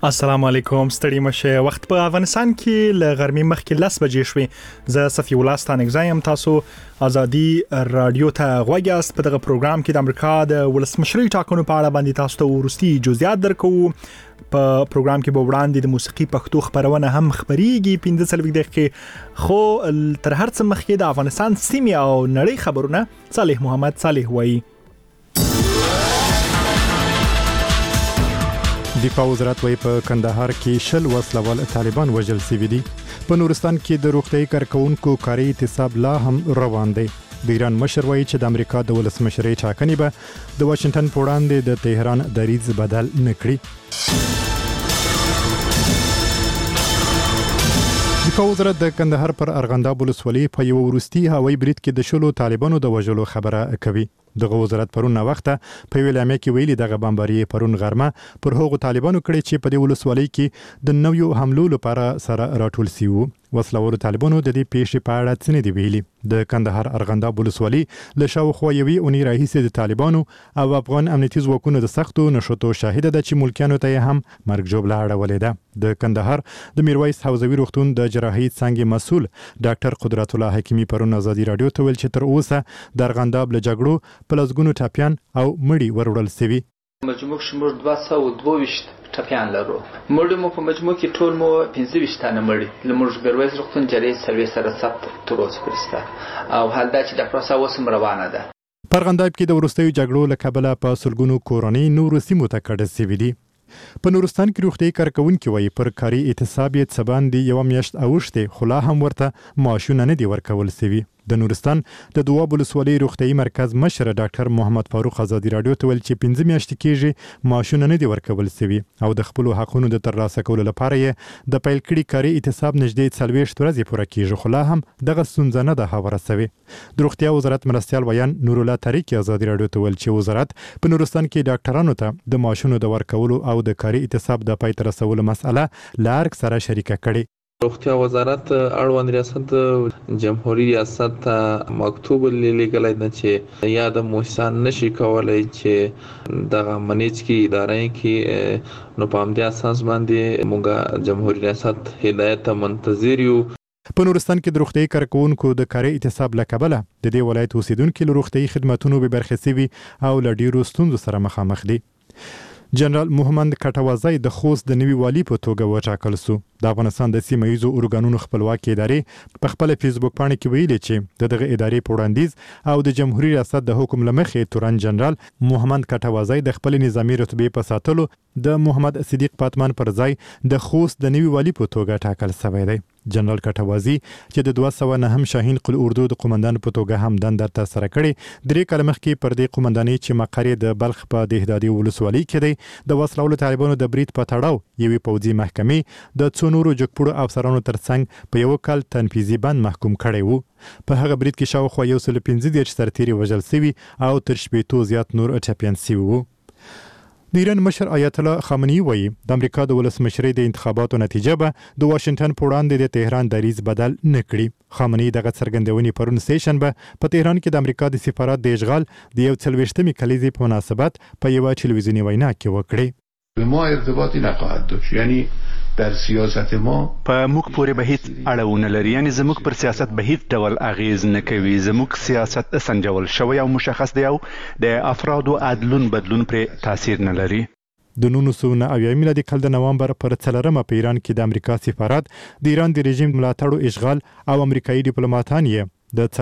السلام علیکم ستړي مشه وخت په افغانستان کې ل غرمې مخکې 10 بجې شوې زه صفی الله ستانګزایم تاسو ازادي رادیو ته غوږیاست په دغه پروګرام کې د امریکا د ولسمشرۍ ټاکنو په اړه باندې تاسو ته ورستي جزئیات درکو په پروګرام کې به وړاندې د موسیقي پښتو خبرونه هم خبريږي 15 دقیقې خو تر هر څه مخکې د افغانستان سیمه او نړۍ خبرونه صالح محمد صالح وایي دفاع وزارت وایي په کندهار کې شل وسلوال طالبان وژل شوي دي په نورستان کې د روغتي کارکونکو کاري اعتصاب لا هم روان دی د ایران مشر وایي چې د امریکا د ولسمشرۍ ټاکنې به د واشنگټن په وړاندې د تهران دریځ بدل نه کړي دفاع وزارت د کندهار پر ارغنداب ولسوالۍ په یو وروستي هوایي برید کې د شلو طالبانو د وژلو خبره کوي دغه وزارت پرون وخته په ویلامه کې ویلي دغه بمباري پرون غرمه پر هغو طالبانو کړي چې په دې ولسوالۍ کې د نویو حملو لپاره سره راټول شي وو وسلوال طالبانو د دې پیښې په اړه څه نه دی ویلي د کندهار ارغنداب ولسوالۍ له شاوخوا یوې اونۍ راهیسې د طالبانو او افغان امنیتي ځواکونو د سختو نشوتو شاهده ده چې ملکیانو ته هم مرګ جوړه اړولې ده د کندهار د میرویس حوزوي روغتون د جراحي څنګه مسؤل ډاکټر قدرت الله حکیمی پرون ازادي رادیو ته ویل چې تر اوسه د ارغنداب له جګړو پلسګونو ټاپیان او مړي وروړل شوي مجموع شمور 222 ټاپیان لرو مړي مو په مجموع کې ټول مو 25 تنه مړي لمرج میرویس روغتون جراحي سروي سره ثبت تر اوسه پرسته او حال دا چې د پروسه اوس روانه ده په ارغنداب کې د ورستیو جګړو له کبله په سلګونو کورنۍ نور سیمو ته کډه شوي دي په نورستان کې روغتي کارکونکو وایي پر کاري اعتصاب یې څباندې یو میاشت اوښته خلا هم ورته معاشونه نه دی ورکول شوي د نورستان د دواب ولسوالۍ روغتي مرکز مشر ډاکټر محمد فاروق ازادي رادیو ته ویل چې 15 میاشتې کېږي معاشونه نه دی ورکول شوي او د خپل حقونو د ترلاسه کولو لپاره یې د پیل کړي کاري اعتصاب نږدې 40 ورځې پوره کېږي خو لا هم دغه ستونزه نه ده هواره شوې د روغتیا وزارت مرستیال ویان نور الله طریق ازادي رادیو ته ویل چې وزارت په نورستان کې ډاکټرانو ته د معاشونو د ورکولو او د کاري اعتصاب د پای ته رسولو مسأله لارک سره شریکه کړي روغتیا وزارت اړوند ریاست جمهوریت ریاست مکتوب لیکلی دی چې یا د موسسان نشي کولای چې د منیج کی ادارې کې نو په همدې اساس باندې موږ جمهوریت ریاست هدایت منتظر یو په نورستان کې د روغتي کارکونکو د کاري اعتصاب لکبله د دې ولایت اوسیدونکو له روغتي خدماتونو به برخه سوي او له ډیرو ستونزو سره مخامخ دي جنرال محمد کټوازی د خوست د نوي والی په توګه وټاکل شو د افغانستان د سیمایي ارګانونو خپلواکي ادارې په خپل فیسبوک باندې کې ویلي چې دغه ادارې په وړاندیز او د جمهوریت ریاست د حکم لمخې تورن جنرال محمد کټوازی د خپل نظامی رتبه په ساتلو د محمد صدیق پاتمان پر ځای د خوست د نوي والی په توګه ټاکل شوی دی جنرال کټوازی چې د 209 شاهین قل اردو د قومندان په توګه هم دنده تر سره کړې درې کال مخکې پر دې قومندانۍ چې مقر د بلخ په دهدادي ولسوالۍ کې دی د وسلوال طالبانو د برید په تړاو یوې پوځي محکمې د څو نورو جګپوړو افسرانو ترڅنګ په یو کال تنفیذي بند محکوم کړی وو په هغه برید کې شاوخوا 115 سرتیري وژل شوي او تر 80 زیات نور ټپیان شوي وو د ایران مشر آیت الله خامنه‌ای وایي د امریکا د ولسمشرۍ د انتخاباتو نتیجه به د واشنگټن په وړاندې د تهران دریځ بدل نه کړي خامنه‌ای دغه څرګندونې پرون سهشنبه په تهران کې د امریکا د سفارت د اشغال د 40مې کلیزې په مناسبت په یو ټلویزیونی وینا کې وکړي به ما ارتباطی نخواهد داشت یعنی در سیاست ما په موږ پورې به هیڅ اړه لري یعنی زموږ پر سیاست به هیڅ ډول اغیز نه کوي زموږ سیاست سنجول شوی او مشخص دی او د افرادو عدلون بدلون پر تاثیر نه لري د 1990 میلادي کال د نوامبر پر 4مه په ایران کې د امریکا سفارت د ایران د رژیم ملاتړو اشغال او امریکایي ډیپلوماټان یې د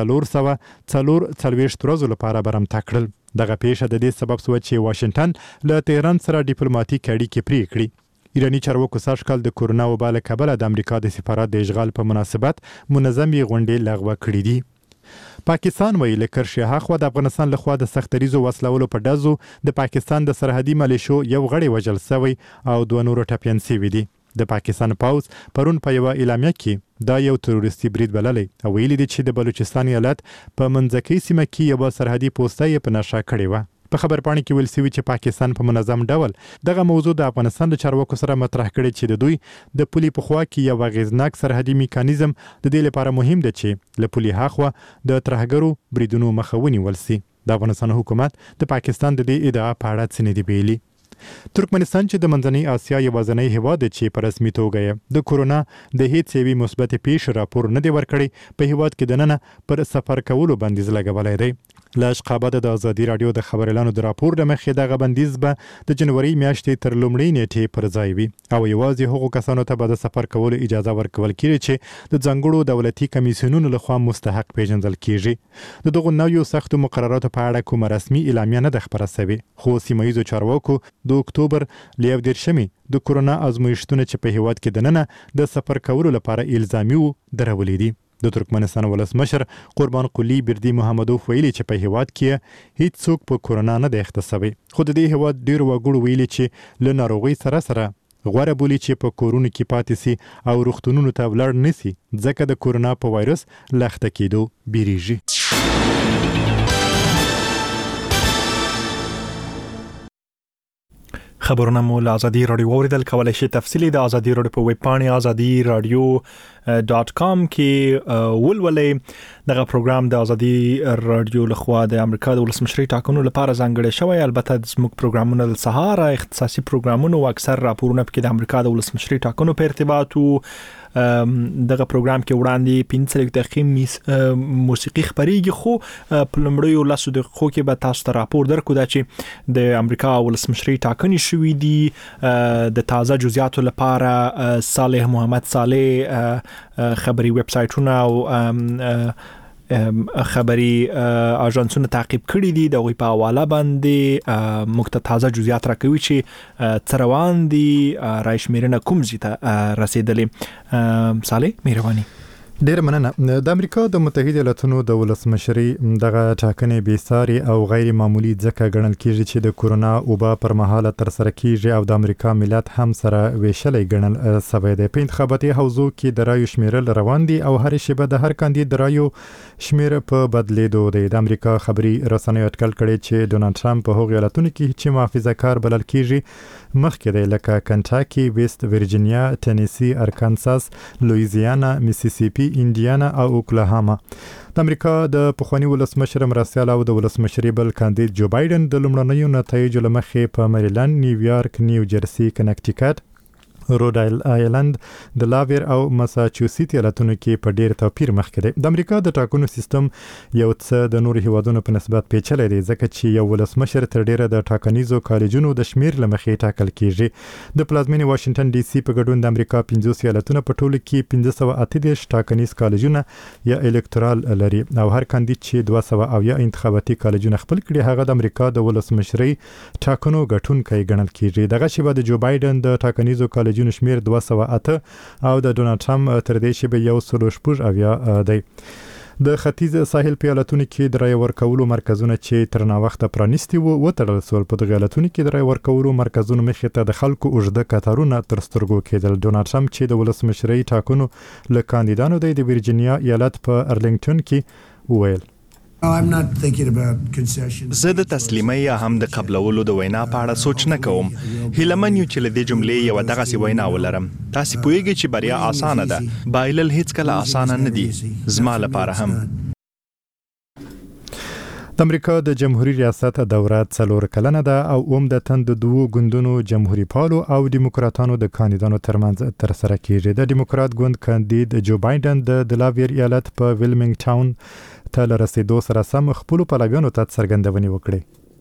440 ورځو لپاره برمته کړل دغه پیښه د دې سبب شو چې واشنگټن له تهران سره ډیپلوماټیک اړیکې پرې کړې ایرانی چارواکو سږ کال د کورونا وبا له کبله د امریکا د سفارت د اشغال په مناسبت منظمې غونډې لغوه کړې دي پاکستان ویل لکه شاه خو د افغانستان لخوا د سختریزو وسلولو په دزو د پاکستان د سرحدي ملیشو یو غړی وژل شوی او دوه نور ټپیان شوي دي د پاکستان پوځ پرون په یو اعلامیه کې دا یو تروریستي برید بللی او ویلي دي چې د بلوچستان ایالت په منځکۍ سیمه کې یو سرحدي پوسټه یې په نشه کړې وه په خبرپاڼه کې ویل شوی چې پاکستان په منظم ډول دغه موضوع د افغانستان د چارواکو سره مطرح کړي چې د دوی د پولي په خوا کې یو غیزناک سرحدي میکانیزم د دې لپاره مهم دی چې له پولي هاخوا د ترهګرو بریدونو مخه ونیول شي د افغانستان حکومت د پاکستان د دې ادعا په اړه څه نه دی ویلي ترکمنستان چې د منځنۍ اسیا یوازینی هیواد دی چې په رسمي توګه د کورونا د هیڅ یوې مثبت پیښې راپور نه دی ورکړی په هیواد کې دننه پر سفر کولو بندیز لګولی دی. له اشقاباده د ازادي راډیو د خبر اعلانو د راپور له مخې دغه بندیز به د جنوري میاشتې تر لومړۍ نیټې پر ځای وي او یوازې هغو کسانو ته به د سفر کولو اجازه ورکول کیږي چې د ځانګړو دولتي کمیسیونونو لخوا مستحق پیژندل کیږي. د دغو نویو سختو مقرراتو په اړه کومه رسمي اعلامیه نه ده خپره شوې، خو سیمه ییزو چارواکو د اکتوبر ل 19 د کورونا ازمویشتونه چې په هیواد کې دننه د سفر کولو لپاره الزامي وو درولې دي. د ترکمنستان ولسمشر قربان قلی بردی محمدوف ویلي چې په هیواد کې هیڅ څوک په کورونا نه دی اخته شوی، خو د دې هیواد ډیر وګړو ویلي چې له ناروغۍ سره غوره بولي چې په کورونو کې پاتې سي او روغتونونو ته ولاړ نسی ځکه د کورونا په وایرس لخته کېدو بیریږي. خبرونه مو له ازادي راډیو اوریدل کولای شئ. تفصیلی د ازادي راډیو په ویب پاڼې azadiiradio.com کې ولولئ. دغه پروګرام د ازادي راډیو لخوا د امریکا د ولسمشرۍ ټاکنو لپاره ځانګړی شوی. البته زموږ پروګرامونه د سهار اختصاصي پروګرامونه او اکثر راپورونه پکې د امریکا د ولسمشرۍ ټاکنو په ارتباط دغه پروګرام کې وړاندې 15 دقیقې موسیقي خبريږي، خو په لومړیو 10 دقیقو کې به تاسو ته راپور درکو دا چې د امریکا ولسمشرۍ ټاکنې شوې دي. د تازه جزئیاتو لپاره صالح محمد صالح خبري ویب سټونه او خبري اژانسونه تعقیب کړي دي. د غوي په حواله باندې موږ تازه جزئیات راکوي چې څروان دي راشمیرنه کوم زیته رسیدلې. صالح مهرباني. ډیر مننه. د امریکا د متحده ایالاتونو د ولسمشرۍ دغه ټاکنې بیساري او غیر معمولی ځکه ګڼل کیږي چې د کورونا وبا پر مهاله تر سره کیږي او د امریکا ملت هم سره ویشلې ګڼل سوی دی. په انتخاباتي حوزو کې د رایو شمیرل روان دي او هر شیبه د هر کاندید د رایو شمیر په بدلیدو دی. د امریکا خبري رسنیو اټکل کړي چې ډونالد ټرمپ په هغو ایالتونو کې چې محافظه کار بلل کیږي مخکې دی، لکه کنټاکي، ویست ورجینیا، ټینیسي، ارکانساس، لویزیانا، میسیسیپي، انډیانا او اوکلاهاما. د امریکا د پخوانی ولسمشر مرستیال او د ولسمشرۍ بل کاندید جو بایدن د لومړنیو نتایجو لمخې په میریلند، نیویارک، نیو جرسي، کنیکټیکټ، رود آیلند، د لاویر او مساچوسیټس ایالتونو کې په ډیر توپیر مخکې دی. د امریکا د ټاکنو سیستم یو څه د نورو هیوادونو په نسبت پیچلی دی ځکه چې یو ولسمشر تر ډیره د ټاکنیزو کالجونو د شمیر لمخې ټاکل کیږي. د پلازمینې واشنگټن ډي سي په ګډون د امریکا 50 ایالتونه په ټولو کې 1538 ټاکنیز کالجونه یا الکتورال لري او هر کاندید چې 200 انتخاباتي کالجونه خپل کړي هغه د امریکا د ولسمشرۍ ټاکنو ګټونکی ګڼل کیږي. دغه شیبه د جو بایدن د ټاکنیزو کالجونو شمیر 208 او د ډونالد ټرمپ تر دې شیبه 116 دی. د ختیځ ساحل په ایالتونو کې د رای ورکولو مرکزونه چې تر نا وخته پرانیستي وو وتړل شول. په دغه ایالتونو کې د رای ورکولو مرکزونو مخې ته د خلکو اوږده کتارونه تر سترګو کېدل. ډونالد ټرمپ چې د ولسمشرۍ ټاکنو له کاندیدانو دی د ورجینیا ایالت په ارلینګټن کې وویل زه د تسلیمۍ یا هم د قبلولو د وینا په اړه سوچ نه کوم. هیلمن یو چې له دې جملې یو دغسې وینا ولرم. تاسو پوهیږئ چې بریا اسانه ده، بایلل هیڅ کله اسانه نه دي، زما لپاره هم. د امریکا د جمهوریت ریاست دوره 4 کلنه ده او عمدتاً د دوو ګوندونو جمهوریت پالو او دیموکراتانو د کاندیدانو ترمنځ تر سره کیږي. د دیموکرات ګوند کاندید جو بایدن د دلاویر ایالت په ویلمنګ ټاون ته لرسېدو سره سم خپلو پلویانو ته څرګندونې وکړې.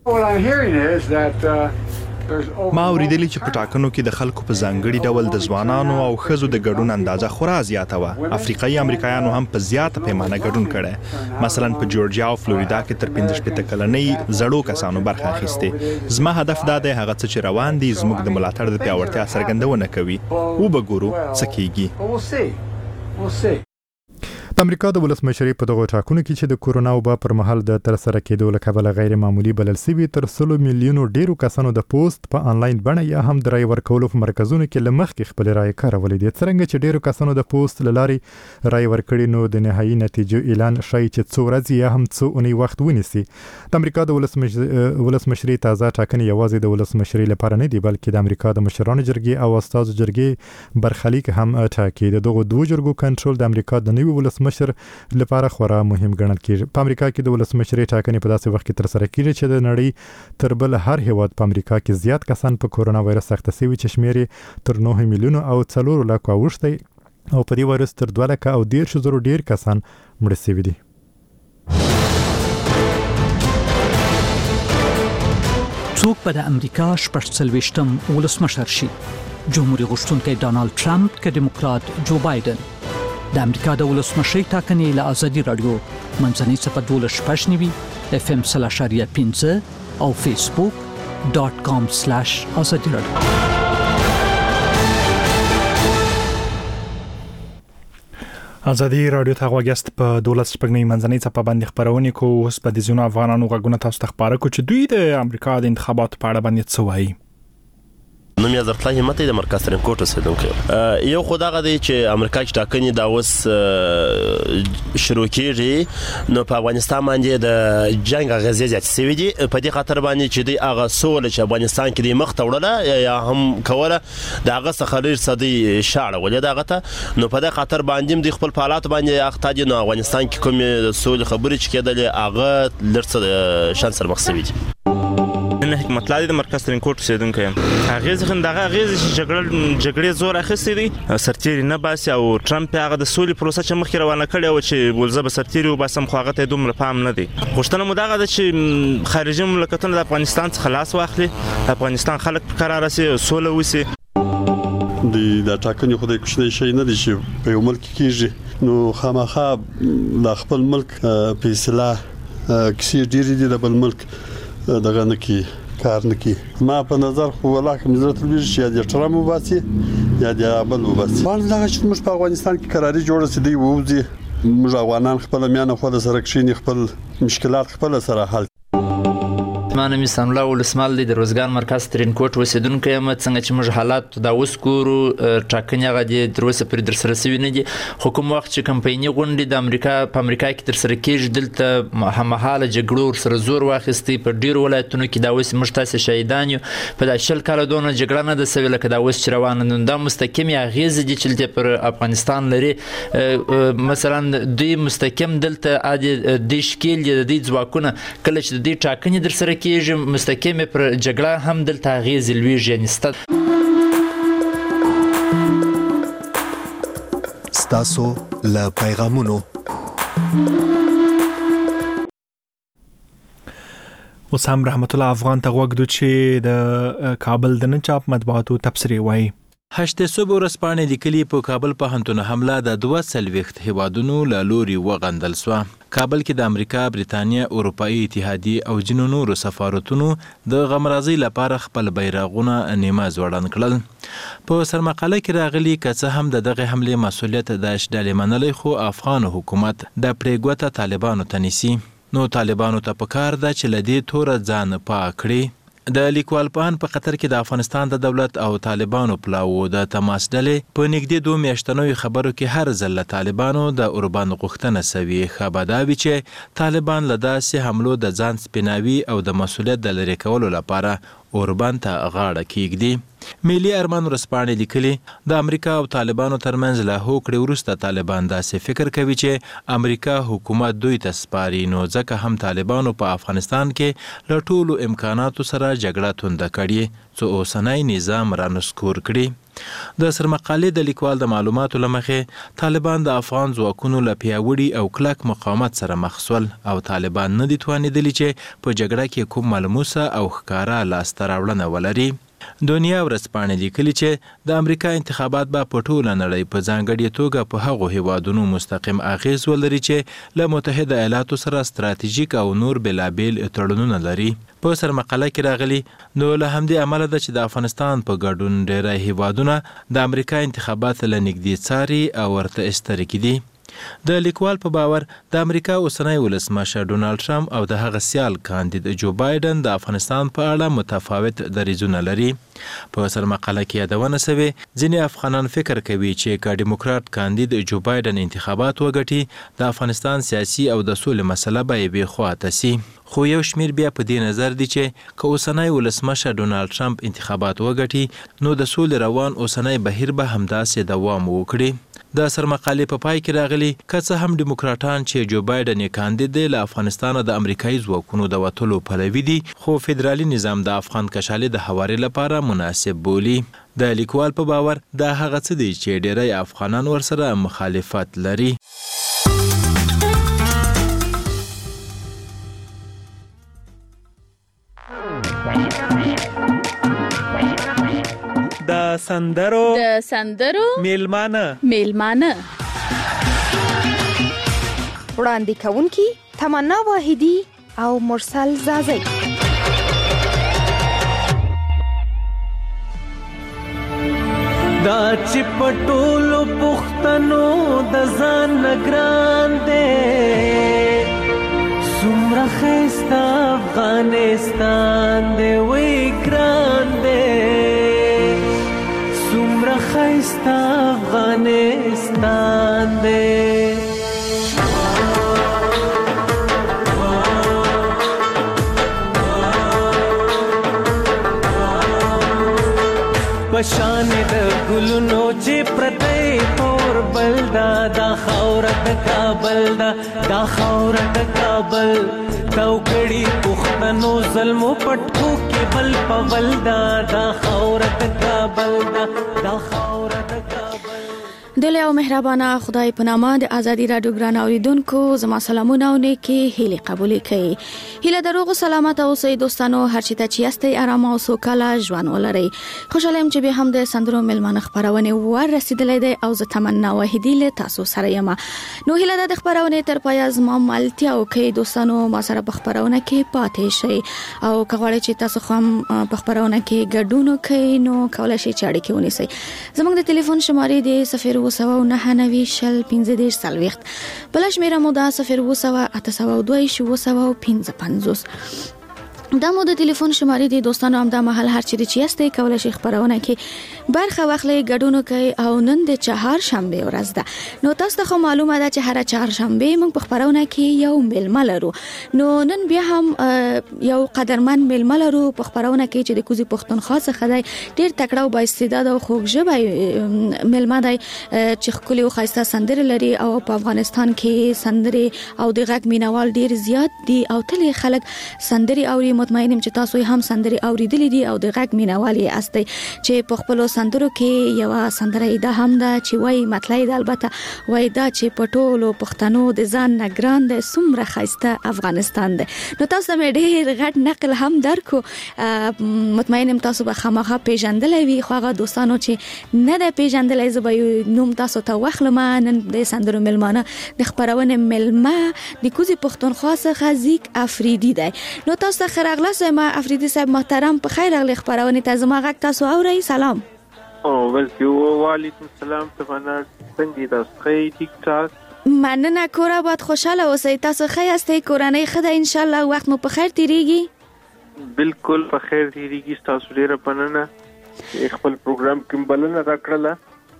ما اوریدلی چې په ټاکنو کې د خلکو په ځانګړي ډول د ځوانانو او ښځو د ګډون اندازه خورا زیاته وه. افریقایي امریکایانو هم په زیاته پیمانه ګډون کړی. مثلا په جورجیا او فلوریدا کې تر 15 کلنۍ زړو کسانو برخه اخیستې. زما هدف دا دی هغه څه چې روان دي زموږ د ملاتړ د پیاوړتیا څرګندونه کوي. وبګورو څه کیږي. د امریکا د ولسمشرۍ په دغو ټاکنو کې چې د کورونا وبا پر مهال د تر سره کېدو له کبله غیر معمولی بلل شوي تر 100 میلیونو ډیرو کسانو د پوسټ په انلاین بڼه یا هم د رای ورکولو په مرکزونو کې له مخکې خپل رای کارولې دي. څرنګه چې ډیرو کسانو د پوسټ له لارې رای ورکړي نو د نهایي نتیجو اعلان شای چې څو ورځې یا هم څو اونۍ وخت ونیسي. د امریکا د ولسمشرۍ تازه ټاکنې یوازې د ولسمشرۍ لپاره نه دي بلکې د امریکا د مشرانو جرګې او استازو جرګې برخلیک هم ټاکي. د دغو دوه جرګو کنټرول د امریکا د نوي ولسمشر ولسمشر لپاره خورا مهم ګڼل کېږي. په امریکا کې د ولسمشرۍ ټاکنې په داسې وخت کې ترسره کېږي چې د نړۍ تر بل هر هیواد په امریکا کې زیات کسان په کورونا وایرس اخته شوي چې شمېر یې تر 9 میلیونو او 4 لکو اوښتی او په دې وایرس تر 2 لکه او 10,000 ډیر کسان مړه شوي دي. څوک به د امریکا 40 ولسمشر شي؟ جمهوریت غوښتونکی ډانالد ټرمپ که دیموکرات جو بایدن؟ د امریکا د ولسمشرۍ ټاکنې له ازادي رادیو منځنۍ صفحه 12.9 FM 0.5 او facebook.com/ازادي رادیو. ازادي رادیو ته غوږیاست په 12.9 منځنۍ صفحه باندې خبرونه کو. اوس په د ځینو افغانانو غږونه تاسو ته خبره کو چې دوی د امریکا د انتخاباتو په اړه باندې څه وایي. نوم یې ظرفالله همت د مرکز ترین کوټ اوسیدونکی یو خدای غدي چې امریکا کې ټاکنې دا اوس شروع کیږي نو په افغانستان باندې د جنگ غزې زیات سوي دي په دې خاطر باندې چې د هغه سول چې افغانستان کې د مخ توړله یا هم کوله د هغه څخه لري صدي شاړه ولې دغه ته نو په دې خاطر باندې د خپل حالات باندې اخته دي. نو افغانستان کې کوم سول خبرې چې کېدل هغه لرڅ شان سر مخسوي دي. نه حکمت الله د مرکز ترین کوټ اوسیدونکی هغه څنګه دغه هغه جګړې زور اخیستی دي سرتیری نه باسي او ټرمپ هغه د سولې پروسه چې مخکې روانه کړې او چې ولزه به سرتیری وباسم خو هغه ته دومره پام نه دی. غوښتنه مو دغه ده چې خارجي مملکتونه د افغانستان څخه لاس واخلي، افغانستان خلک په قرار سي سوله وسی. د ټاکنې خدای کوشنه شي نه دي چې په یو ملک کېږي نو خامخا د خپل ملک په اصلاح کسي ډیری دي د بل ملک دغه نه کی کار نه کی. ما په نظر خو والله کوم ضرورت لري چې د ټرمپ وباسي یا د بل وباسي. باندې دا چې موږ په افغانستان کې قراري جوړه سي دی ووزي موږ افغانان خپل میانه خو د سره کښینی خپل مشکلات خپل سره حل. ما نوم سام الله ولسمال د روزګان مرکز ترین کوټ اوسیدونکی یم. څنګه چې موږ حالات دا اوس ګورو ټاکنې هغه د دروسه پر درسره سوي نه دي خو کوم وخت چې کمپایني غونډې د امریکا په امریکا کې ترسره کېږي دلته هممهاله جګړو سره زور واخیستي په ډیرو ولایتونو کې دا اوس موږ تاسو شهیدان یو په دا شل کال دونه جګړه نه د سوي لکه دا اوس چې روانه نن دا مستقیم اغیز دي چې پر افغانستان لري. مثلا دوی مستقیم دلته د شکل د ځواکونه کله چې د ټاکنې درسره کېږي مستقیم پر جګړه هم دلته غیز لویږي نسته. ستاسو له پیغامونو اوس هم رحمت الله افغان ته غوږ دو چې د کابل د نن چاپ مطبوعاتو تبصرې وایي. هشته صبح ورځپاڼې لیکلي په کابل په هنتون حمله د 2 هیوادونو له لوري وغندل شو. کابل کې د امریکا، بریتانیا، اروپאי اتحادیه او جنو نورو سفارتونو د غمرازي لپاره خپل بیرغونه نیمه ځوړان کړل. په سرمقاله کې راغلي که هم دغه حمله مسؤلیت د اشدال منلي خو افغان حکومت د پریګوته طالبانو تنسي. نو طالبانو ته پکار ده چې لدی تور ځان پاک کړي. د لیکوال پهن په قطر کې د افغانستان د دولت او طالبانو پلاو د تماس ډلې په نږدې 2 میاشتنوي خبرو کې هر ځل طالبانو د اوربان غوښتنه سوي خبرداوي چې طالبان له داسې حملو د ځان سپیناوي او د مسؤلیت د لري کولو لپاره اوربان ته غاړه کېږدي. ملي ارمان ورځپاڼې لیکلي د امریکا او طالبانو ترمنځ له هوکړې وروسته طالبان داسې فکر کوي چې امریکا حکومت دوی ته سپاري نو ځکه هم طالبانو په افغانستان کې له ټولو امکاناتو سره جګړه تونده کړې څو اوسنی نظام رانسکور کړي. د سرمقالې د لیکوال د معلوماتو لمخې طالبان د افغان ځواکونو له پیاوړي او کلک مقاومت سره مخ شول او طالبان نه دي توانېدلي چې په جګړه کې کوم ملموسه او ښکاره لاسته راوړنه ولري. دنیا ورځپاڼې لیکلي چې د امریکا انتخابات به په ټوله نړۍ په ځانګړې توګه په هغو هیوادونو مستقیم اغیز ولري چې له متحده ایالاتو سره ستراتیژیک او نور بېلابېل تړونونه لري. په سرمقاله کې راغلي نو له همدې عمله ده چې د افغانستان په ګډون ډیری هیوادونه د امریکا انتخابات له نږدې څاري او ورته استرګي دي. د لیکوال په باور د امریکا اوسنی ولسمشر ډونالد ټرمپ او د هغه سیال کاندید جو بایدن د افغانستان په اړه متفاوت دریځونه لري. په سرمقاله کې یادونه شوې ځینې افغانان فکر کوي چې که ډیموکرات کاندید جو بایدن انتخابات وګټي د افغانستان سیاسي او د سولې مسله به یې بې خواته سي. خو یو شمیر بیا په دې نظر دي چې که اوسنی ولسمشر ډونالد ټرمپ انتخابات وګټي نو د سولې روان اوسنی بهیر به همداسې دوام وکړي. د سرمقالې په پای کې راغلي که څه هم ډیموکراټان چې جو بایدن یې کاندید دی له افغانستان د امریکایي ځواکونو د وتلو پلوي دي خو فدرالي نظام د افغان کشالې د هواري لپاره مناسب بولي. د لیکوال په باور دا هغه څه دی چې ډیری افغانان ورسره مخالفت لري. د سندرو میلمانه وړاندې کوونکي تمنا واحدی او مرسل زازی. دا چې پټولو پښتنو د ځان نگران دے سمره خیستا افغانستان دے وی گران دے سمره خیستا افغانستان دے. پشان د ګلونو چې پرتې پور بلدا دا خاور د کابل دا خاور د کابل توکړي پښتنو ظلمو پټکو کې بل پول دا خاور د کابل دا خاور د کابل. دل او مهربانه خدای په نامه د ازادي رادیو ګران اوریدونکو زما سلامونه او نیکی هیله قبول کړئ. هیله دروغ سلامت اوسئ دوستانو، هر چیرته چې یاستئ آرام او سوکاله ژوند ولرئ. خوشاله یم چې به هم د سندرو میلمانه خبرونه ور رسیدلې ده او زه تمنا واحدی له تاسو سره یم. نو هیله د خبرونه تر پای زما مالتیا او کې دوستانو ما سره په خبرونه کې پاتې شئ او کغواړئ چې تاسو هم په خبرونه کې ګډون وکړئ نو کولای شئ چې اړیکه ونیسئ. زموږ د ټلیفون شمارې د 0299015 بل شمیره مو دا 02802 دا مو د ټلیفون شمارې دي دوستانو. هم دا محل هر چیرې چې یاستئ کولای شئ خبرونه کې برخه واخلئ ګډون وکړئ او نن د چهارشنبه ورځ ده نو تاسو ته معلومه ده چې هر چهارشنبه موږ په خبرونه کې یو میلمه لرو. نو نن بیا هم یو قدرمن میلمه لرو په خبرونه کې چې د کوزي پښتونخوا څخه دی. ډیر تکړه او با استعداد او خوږ ژبه میلمه دی چې خپل او خاصه سندره لري او په افغانستان کې سندره او د غږ مینوال ډیر زیات دي او تل خلک سندره اوري. مطمئنم چې تاسو هم سندري اوریدلې دي او د غږ مینوالي استئ چې په خپل سندرو کې یو سندره ده هم ده چې وای مطلب البته وای دا چې پټولو پښتنو د ځان نگران ده سمره خاصه افغانستان ده. نو تاسو مې ډېر غټ نقل هم درکو. مطمئنم تاسو به خامخا پیژندلې وي خو هغه دوستانو چې نه ده پیژندلې زبې نوم تاسو ته واخلم. نن د سندرو میلمانه د خبرونه میلمه د کوزي پښتونخوا څخه زیک افریدي ده. نو تاسو راغلاس ما افریدي صاحب محترم په خیر راغلی خبرونه ته زما غږ تاسو اورئ. سلام. او وعلیکم السلام. تمنا څنګه تاسو ټیک ټاک؟ مننه کور آباد خوشاله اوسئ. تاسو ښه یاستئ؟ کورنۍ ښه ده ان شاء الله؟ وخت مو په خیر تیریږي؟ بالکل په خیر تیریږي. تاسو ډیره مننه خپل پروګرام کې بلنه راکړله.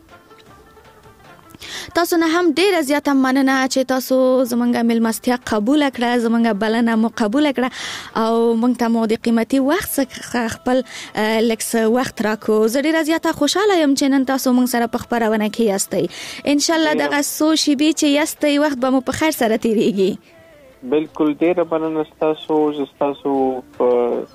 تاسو نه هم ډیره زیاته مننه چې تاسو زمونږه ملمستیا قبول کړه، زمونږه بلنه مو قبول کړه او مونږ ته مو د قیمتي وخت څخه خپل لکس وخت راکو. زه ډیره زیاته خوشاله یم چې نن تاسو مونږ سره په خبرونه کې یاستئ. ان شاء الله دغه سو شی به چې یاستئ وخت به مو په خیر سره تیریږي. بالکل ډیره مننه تاسو په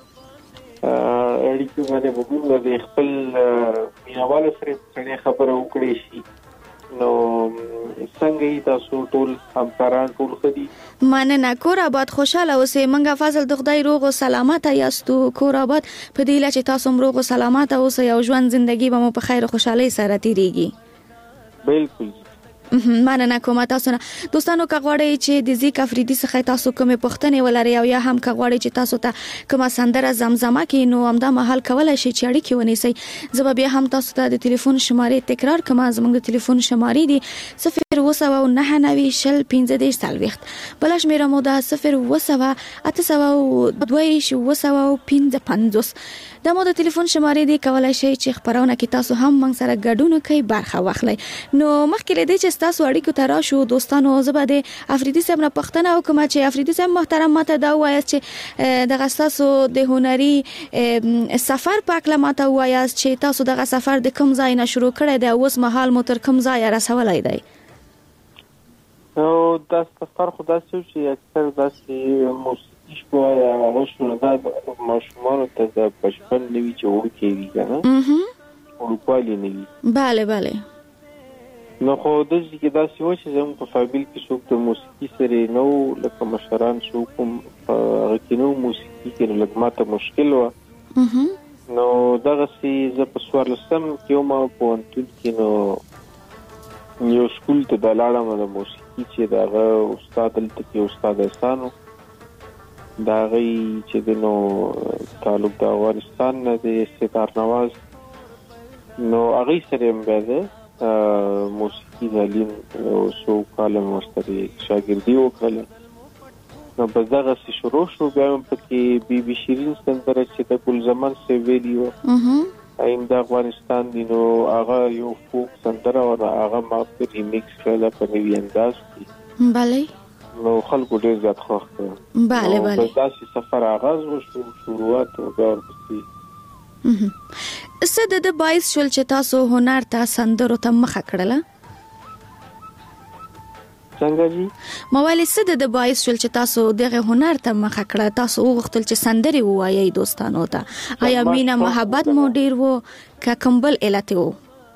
اړیکو باندې وګورئ د خپل مینوالو سره خبرو وکړئ شي. نو څنګه تاسو ټول همکاران ټول خدي؟ مننه کور آباد خوشاله اوسئ. منګه فضل د خدای روغ او سلامت یاستو کور آباد په دې لاره چې تاسو روغ او سلامت اوسئ او ژوند زندگی به مو په خیر او خوشحالي سره تیریږي. بالکل مننه کوم تاسو نه دوستانو. کغواړی چې د زیک افریدي څخه تاسو کومه پوښتنه ولرئ او یا هم کغواړی چې تاسو ته کومه سندره زمزمه کې نو همدا محل کولای شئ چې اړیکه ونیسئ. زه بیا هم تاسو ته د ټلیفون شمارې تکرار کوم. زموږ د ټلیفون شمارې دي 0299015 بل شمیره مو ده 0280215. د مو د ټلیفون شمارې دی کولای شئ چې خبرونه کې تاسو هم موږ سره ګډون کوي برخه واخلئ. نو مخکې لدی چې تاسو اړیکو ته راشو دوستانو زبده افریدي صاحب نه پښتنه او کوم چې افریدي صاحب محترم ماته دا وایي چې د تاسو د هنري سفر په اړه ماته وایي چې تاسو دغه سفر د کوم ځای نه شروع کړی دی او اوس مهال مو تر کوم ځای رسولای دی؟ نو دا سفر خو داسې چې اکثر داسې موسیقي شو یا غوښنه دا ماشومانو ته د بچپن نوي چې ورکې وي کنه ورکوالی نوي. بله بله. نو خو داسې کې داسې و چې زموږ په فامیل کې څوک د موسیقي سره نو لکه مشران څوک هغه کې نو موسیقي کې لږ ماته مشکل و. نو دغسې زه په 14 کې وم په پوهنتون کې نو یو سکول ته د لاړم د موسیقي چې دغه استاد دلته کې استاد احسان و د هغوی چې د نو تعلق د افغانستان نه د ستار نواز نو هغوی سره هم بیا د موسیقي تعلیم څو کاله مې ورسره شاګردي وکړله. نو بس دغسې شروع شو. بیا هم پکې بي بي شیرین سندره چې د ګلزمن صاحب ویلي وه ایم د افغانستان دی نو هغه یو فوک سندره او هغه ما په ریمیکس کړل په نوی انداز کې. بله. نو خلکو ډېر زیات خوښ کړ. بله بله. بس داسې سفر آغاز وشو شروعات او بیا ورپسې. څه د باعث شول چې تاسو هنر ته سندرو ته مخه کړله؟ څنګه جی؟ موالي څه د باعث شول چې تاسو دغه هنر ته مخه کړه؟ تاسو وغوښتل چې سندري ووایي دوستانو ته؟ آیا مینا محبت مو ډیر وو که کمبل علت وو؟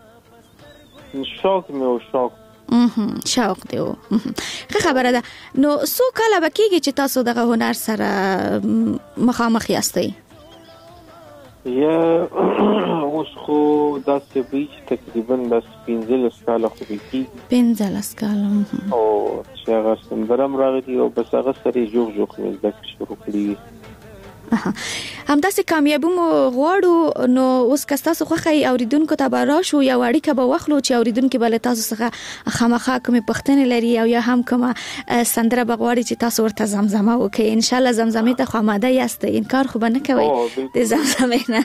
شوق مې و شوق. شوق دی وو. ښه خبره ده. نو څو کاله به کېږي چې تاسو دغه هنر سره مخامخ یاستئ؟ یا اوس خو داسې وي چې تقریبا داسې 15 کاله خو به کېږي. 15 کاله. او چې هغه سندره هم راغلي او بس هغه سره جوغ جوغ مې زده کړې شروع کړي وي. همداسې کامیابي مو غواړو. نو اوس که ستاسو خوښه اوریدونکو ته به راشو یا اړیکه به واخلو چې اوریدونکي به له تاسو څخه خامخا کومې پوښتنې لري او یا هم کومه سندره به غواړي چې تاسو ورته زمزمه وکړئ. انشاءالله زمزمې ته خو آماده یاستئ، انکار خو به نه کوئ د زمزمې نه.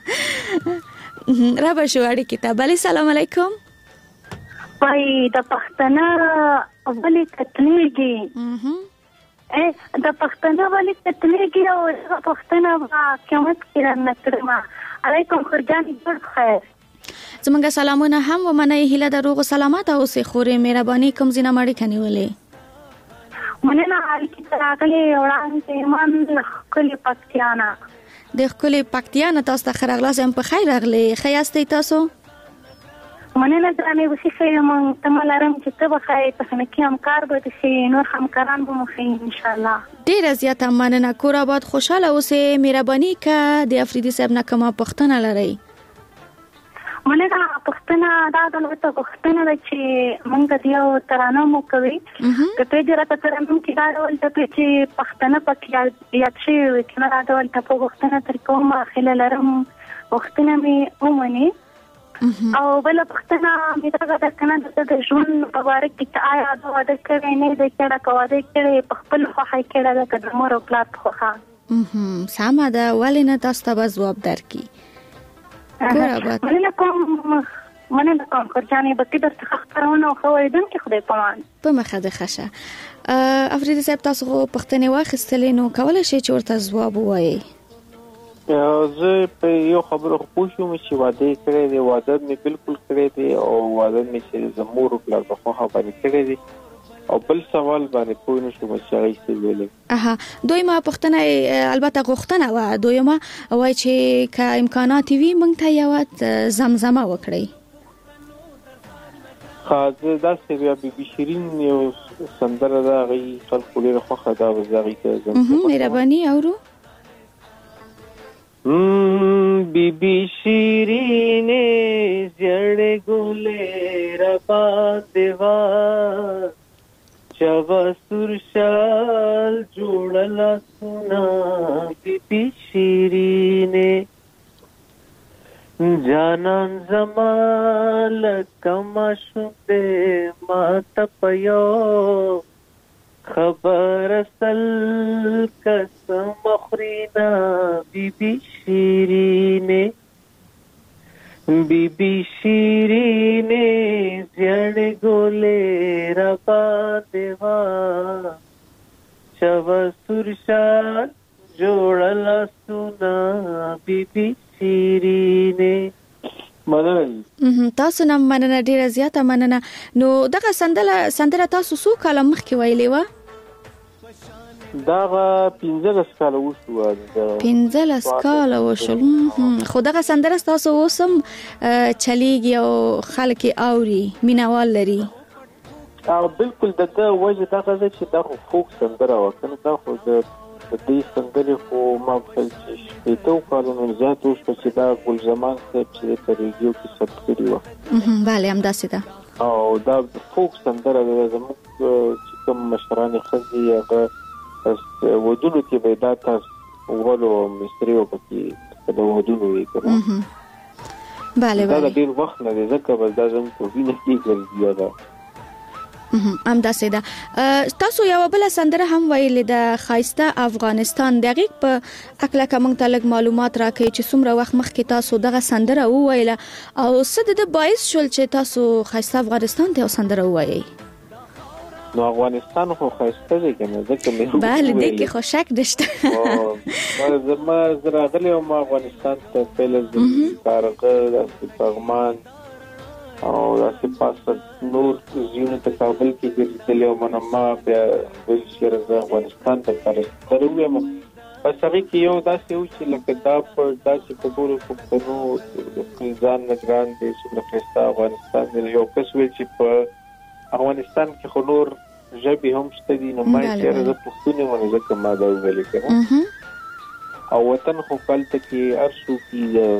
را به شو اړیکې ته. بلې سلام علیکم. وای د پښتنه ولې کتلېږي د پښتنه ولې کتلېږي او د پښتنه قیامت کې رانکړم. علیکم خورجان جوړ خیر. زمونږ سلامونه هم ومنئ. هیله د روغ سلامت اوسئ. خورې مهرباني کوم ځای نه اړیکه نیولې؟ مننه. اړیکې ته راغلې وړاندې ایمان ښکلې پکتیا نه. د ښکلې پکتیا نه تاسو ته ښه راغلاست. هم په خیر راغلې. ښه یاستئ تاسو؟ مننه ګرانې. وسې ښه تمه لرم چې ته به ښایې تخنیکي همکار به دې شي، نور همکاران به مو ښیي انشاءالله. ډېره زیاته مننه. کور آباد خوشحاله اوسئ. مهرباني که د افریدي صاحب نه کومه پوښتنه لرئ؟ مننه. پوښتنه دا ده پوښتنه ده چې موږ د یو ترانه مو کوي د پیج راته ترانه کې دا ډول ته چې پښتنه پکې یاد شوي وي که نه دا ډول ته په پوښتنه تر کوم هیله لرم پوښتنه مې ومني. او بل پښتنه مې دا ده که نه د ژوند په باره کې چې آیا د واده کړی نه دی کړی که واده کړی په خپل خوښه کړی ده که د مور او پلار په خوښه؟ سمه ده. ولې نه تاسو ته به ځواب درکړي. مننه کوم خورجانې. بقي درڅخه خپرونه او ښه اورېدونکي خدای پامان. په مخه دې ښه شه. افریدي صاحب تاسو خو پوښتنې واخیستلې نو کولی شئ چې ورته ځواب ووایئ؟ زه په یو خبره خو پوه شوم چې واده یې کړی دی. واده مې بالکل کړی دی او واده مې چې د مور او پلار په خوښه باندې کړی دی. او بل سوال باندې پوه نه شوم چې هغه څه ویلې. دویمه پوښتنه البته غوښتنه وه. دویمه وایي چې که امکانات وي موږ ته یوه زمزمه وکړئ. زه داسې بیا بي بي شیرین یو سندره ده هغوی خلکو ډېره خوښه ده. به زه هغوی ته زمزمه مهرباني اورو. بی بی شیرینې زیړې ګلې را باندې وا چوا سور شال جوړلا سنا. بی بی شیرینې جانان زما لکه ماشوم دې ما ته په یو خبر اصل قسم مخرینا بی بی شیرینه بیبی شیرینه زیړ ګولې را باندې وا شوا سرشان جوړل سنا بیبي شیرینه مننه تاسو نن مننه ډیره زیاته مننه. نو دغه سندره تاسو څو کال مخکې ویلې و؟ دا 15 کال وشو. 15 کال وشو. خو دغه سندره تاسو اوسم چلیږي او خلک اوري مینوال لري. بالکل دغه وجه دا غږ چې دا فوک سندره وکنه دا خو د دې سندرې خو ما په چې ته کارونه زیات اوس چې دا ګل زمان چې په ریډیو کې ثبت کړی و. bale هم داسې ده. او دا فوک سندره زموږ چې کوم مشران خزي هغه ودونو کې به دا تاسو ورو مستریو پکې د ودونو وی کړو. bale دا ډیر وخت نه ځکه بس دا زموږ په وینه کې ګرځي دا. ام داسې ده. تاسو یو بل سندره هم ویلې د خایسته افغانستان دقیق په اکله کوم تلګ معلومات راکړي چې څومره وخت مخکې تاسو دغه سندره وویله او څه د باعث شول چې تاسو خایسته افغانستان ته سندره ووایي؟ نو افغانستان خو خایسته دی کنه ځکه مې bale دې کې خو شک نشته. زما زراغلی او افغانستان ته پهل کارغه د پغمان او داسې پاس نور زیونه ته کابل کې ګرځېدل او منما بیا ویل چې راځه افغانستان ته کاروي مو پس هغه کې یو داسې و چې لکه دا په داسې په ټولو پښتنو ځان نگران دي چې خسته افغانستان دی یو کس ویل چې په افغانستان کې خو نور ژبې هم شته دي نو ما یې راځه پښتون ونه ځکه ما دا ویل کړم او وطن خو کلته کې ارشو کې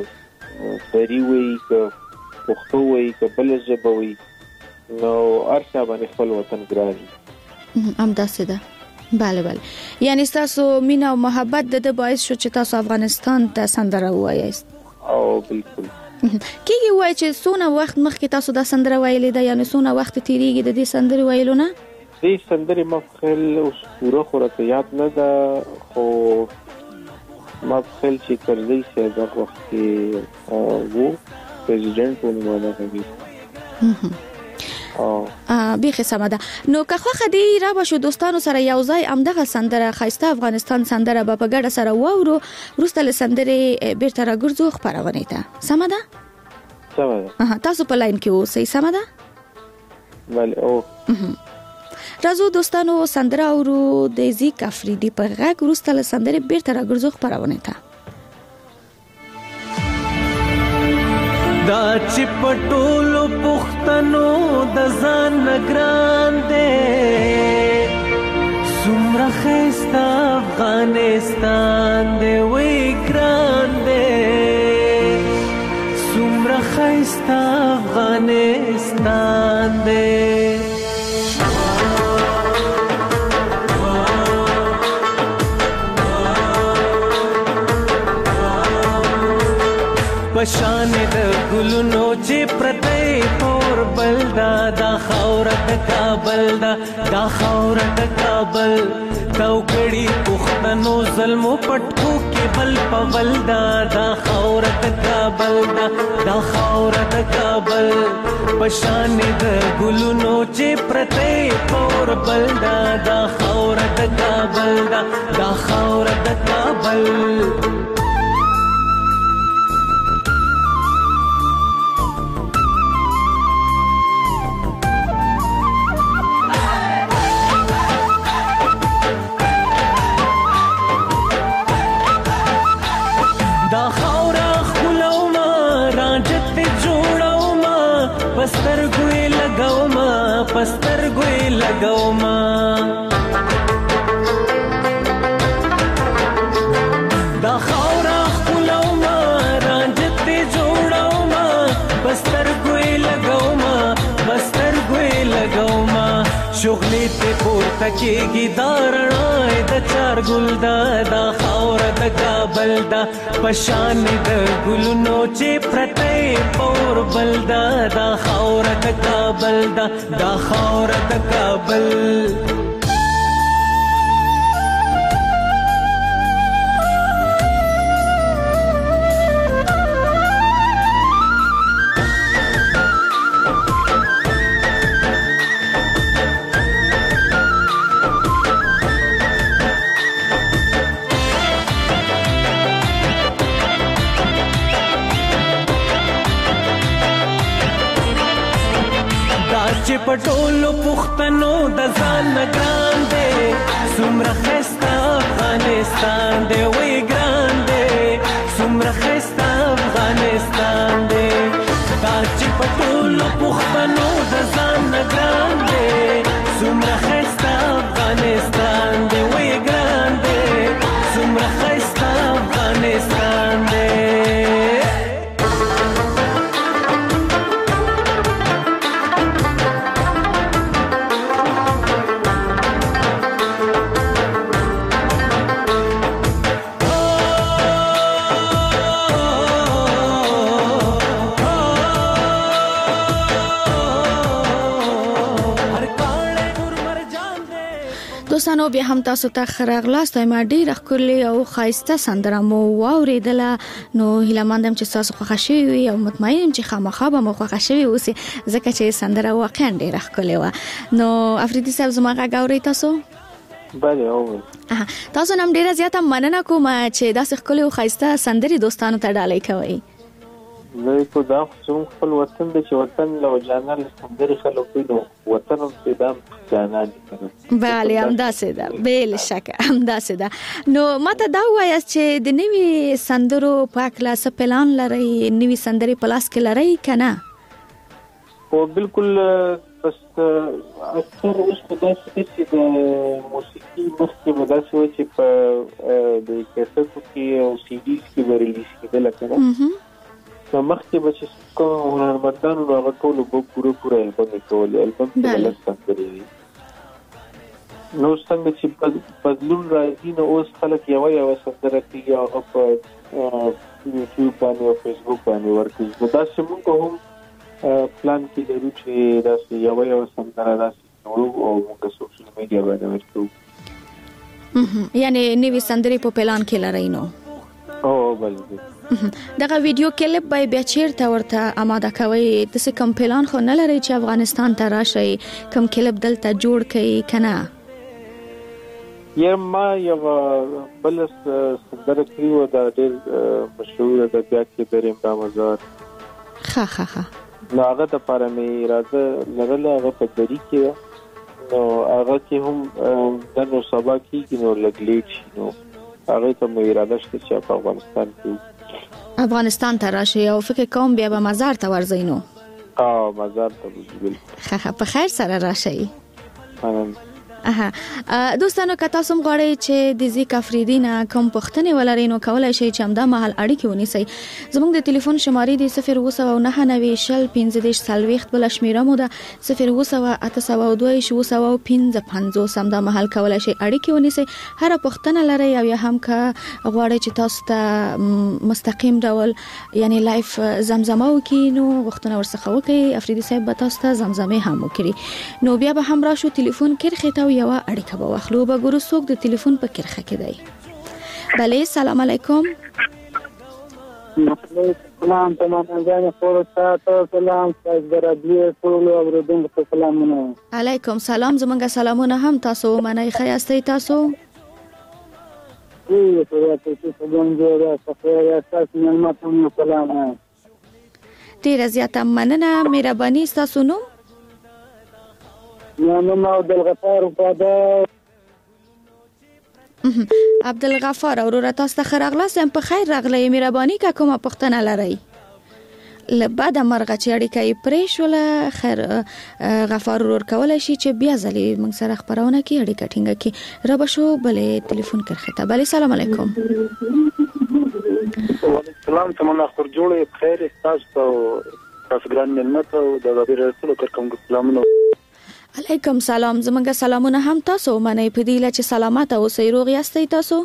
دری وی پښتو وی کبل ژبه وی نو ارشا باندې خپل وطن ګرانی ام داسې ده. bale یعنی تاسو مینا او محبت د باعث شو چې تاسو افغانستان ته سندره وایاست؟ او بالکل کیږي وای چې څونه وخت مخکې تاسو دا سندره ویلې ده یعنی څونه وخت تیریږي د دې سندره ویلو نه؟ دې سندره مخکې اوس پوره خورته یاد نه ده خو ما خپل چې کړی چې دا وخت کې وو پریزیدنت ونه راغی. بیخي سمه ده. نو که خوښه دی را بشو دوستانو سره یو ځای امدغه سندره خایسته افغانستان سندره به په ګډه سره واورو وروسته له سندرې بیرته راګرځو خپرونې ته. سمه ده؟ سمه ده. تاسو په لاین کې اوسئ. سمه ده؟ بله او راځو دوستانو سندره اورو د زیک افریدي په غږ وروسته له سندرې بیرته راګرځو خپرونې ته. دا چې پټولو پښتنو د ځان نگران دي څومره ښایسته افغانستان دی وی ګران دی څومره ښایسته افغانستان دی پشان د ګلونو چې پرتې پور بلدا دا خاور د کابل دا خاور د کابل توکړي پښتنو ظلم پټکو کې بل پول دا خاور د کابل دا خاور د کابل پشان د ګلونو چې پرتې پور بلدا دا خاور د کابل دا خاور د کابل پستر ګوي لګاو ما دا خاورا خپلو ما رانجت دې جوړاو ما پستر ګوي لګاو ما شغلې ته پورته کېږي دارنای د چار ګل دا خاور د کابل دا پشان د ګلونو چې پرتې پور بل دا خاور د کابل دا خاور د کابل پټولو پښتنو د ځان ګران دی څومره ښایسته افغانستان دی وی ګران دی څومره ښایسته افغانستان دی دا چې پټولو پښتنو د ځان ګران دی څومره ښایسته افغانستان دی وی ګران دی څومره ښایسته افغانستان دی دوستانو بیا هم تاسو ته خراغلاست ما ډیر ښکلي او خاصه سندره مو واوریدله نو هیله مندم چې تاسو خوښ شوي او مطمئن یم چې خامخا به مو خوښ شوي اوسې ځکه چې سندره واقعا ډیره ښکلې وه نو افریدي صاحب زما غږ اورئ تاسو بله اورم تاسو نن ډیره زیاته مننه کوم چې داسې ښکلې او خاصه سندرې دوستانو ته ډالۍ کوئ زه په دا خصوص خپل وطن د چې وطن له جانان سندرې خلک نو وطن هم سیدام جانان بله همداسې ده بل شک همداسې ده نو ماته دا وایاست چې د نوي سندرو په هکله څه پلان لرئ نوي سندرې په لاس کې لرئ که نه خو بالکل بس اکثر اوس په داسې چې د موسیقي مخکې به داسې وایي چې په د کیسټو کې او سی ډیز کې به ریلیز کېدله که نه نو مخکې به چې کوم هنرمندانو نو هغه ټولو به پوره البم یې کولې البم کې به لږ سندرې وي نو څنګه چې بدلون راځي نو اوس خلک یوه سندره کوي هغه په یوټیوب باندې او فیسبوک باندې ورکوي نو داسې موږ هم پلان کې لرو چې داسې یوه سندره داسې جوړو او موږ سوشل میډیا باندې ورکوو یعنی نوي سندرې په پلان کې لرئ نو بله دغه ویډیو کلیپ به بیا چیرته ورته آماده کوئ داسې کوم پلان خو نه لرئ چې افغانستان ته راشئ کوم کلیپ دلته جوړ کړئ که نه ما یوه بله سندره کړې وه دا ډېر مشهوره ده بیا کې دریم دا مزار ښه نو هغه دپاره مې اراده لرله هغه په دري کې ده نو هغه کې هم نن او سبا کېږي نو لږ لیټ شي نو هغه ته مې اراده شته چې په افغانستان ته راشي او فکر کوم بیا به مزار ته ورځئ نو مزار ته بالکل په خیر سره راشئ دوستانو که تاسو هم غواړئ چې د ځیک افریدي نه کوم پوښتنې ولرئ نو کولی شئ چې همدا مهال اړیکې ونیسئ زموږ د تلیفون شمارې دی 02990 بله شمیره مو ده 02802 همدا مهال کولی شئ اړیکې ونیسئ هره پوښتنه لرئ او یا هم که غواړئ چې تاسو ته مستقیم ډول یعنی لایف زمزمه وکړي نو غوښتنه ورڅخه وکړئ افریدي صاحب به تاسو ته زمزمې هم وکړي نو بیا به هم راشو تلیفون کرښې ته یوه اړیکه به واخلو به ګورو څوک د تلیفون په کرښه کې دی بله سلام علیکم سلام تمام ځان خور تاسو سلام تاسو درابلی ټول اوریدونکو سلامونه علیکم سلام زمونږ سلامونه هم تاسو منئ خیاستئ تاسو ډیره زیاته مننه مهرباني ستاسو نوم نوم عبدالغفار عبدالغفار وروره تاسو ته ښه راغلاست یم په خیر راغلی مهرباني که کومه پوښتنه لرئ له بده مرغه چې اړیکه یې پرې شوله خیر غفار ورور کولی شي چې بیا ځلې موږ سره خپرونه کې اړیکه ټینګه کړي را به شو بلې تلیفون کرښې ته بلې سلام علیکم سلام تمنا خور جوړې بخیر تاسو ته تاسو ګران مېلمه ته او د غبیر رسول کرکم سلامونه علیکم سلام زمونږ سلامونه هم تاسو منئ په دې چې سلامت اوسئ روغ یاستئ تاسو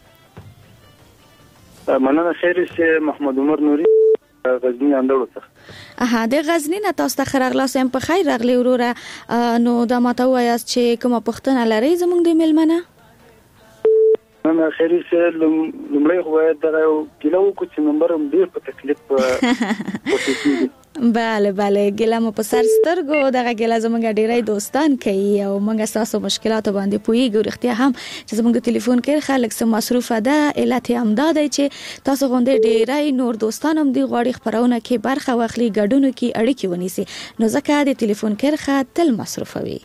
مننه خیر شه محمد عمر نوري غزنی اندړو څخه د غزنی نه تاسو ته ښه راغلاست یم په خیر راغلی وروره نو دا ماته ووایاست چې کومه پوښتنه لرئ زموږ د مېلمه نه مننه خیر شه لومړی خو باید دغه یو ګیله وکړو چې نمبر هم ډېر په تکلیف بله بله ګیله مو په سر سترګو دغه ګیله زموږ ډیری دوستان کوي او موږ تاسو مشکلات باندې پوهیږو رښتیا هم چې زموږ د ټلیفون کې خلک سم مصروفه ده علت هم دا دی چې تاسو غونډه ډیری نور دوستان هم دی غواړي خبرونه کې برخه واخلي ګډونو کې اړیکې ونیسي نو ځکه د ټلیفون کې تل مصروفه وي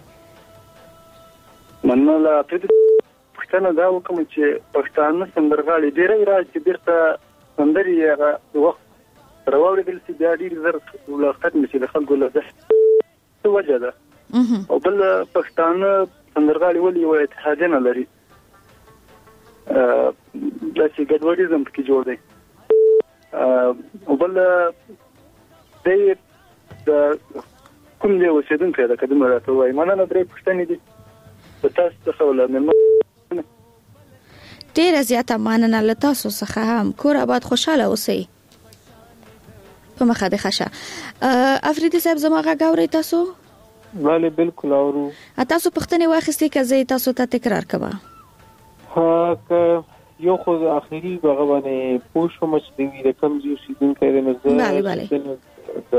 مننه پښتنه دا وکم چې پښتانه سندرغاړي ډیری راځي بیرته سندري هغه وخت راوړل چې بیا ډیر زر ولاقت نشي د خلکو له څه وجه ده او بل پښتانه سندرغاړي ولې یو اتحاد نه لري دا چې ګډوډیزم کې جوړ دی او بل د کوم دی اوسیدونکو دا کدم راته وایي مننه درې پښتنې دي په تاسو څخه ولنه ډیر زیاته مننه له تاسو څخه هم کور آباد خوشاله اوسئ په مخه د خشه افریدي صاحب زما غاوري تاسو بله بالکل اورو تاسو پښتنې واخستې کزې تاسو ته تکرار کوا ها که یو خو اخیری هغه باندې پوښو مچ دی د کم زیو سیدون کړي نه د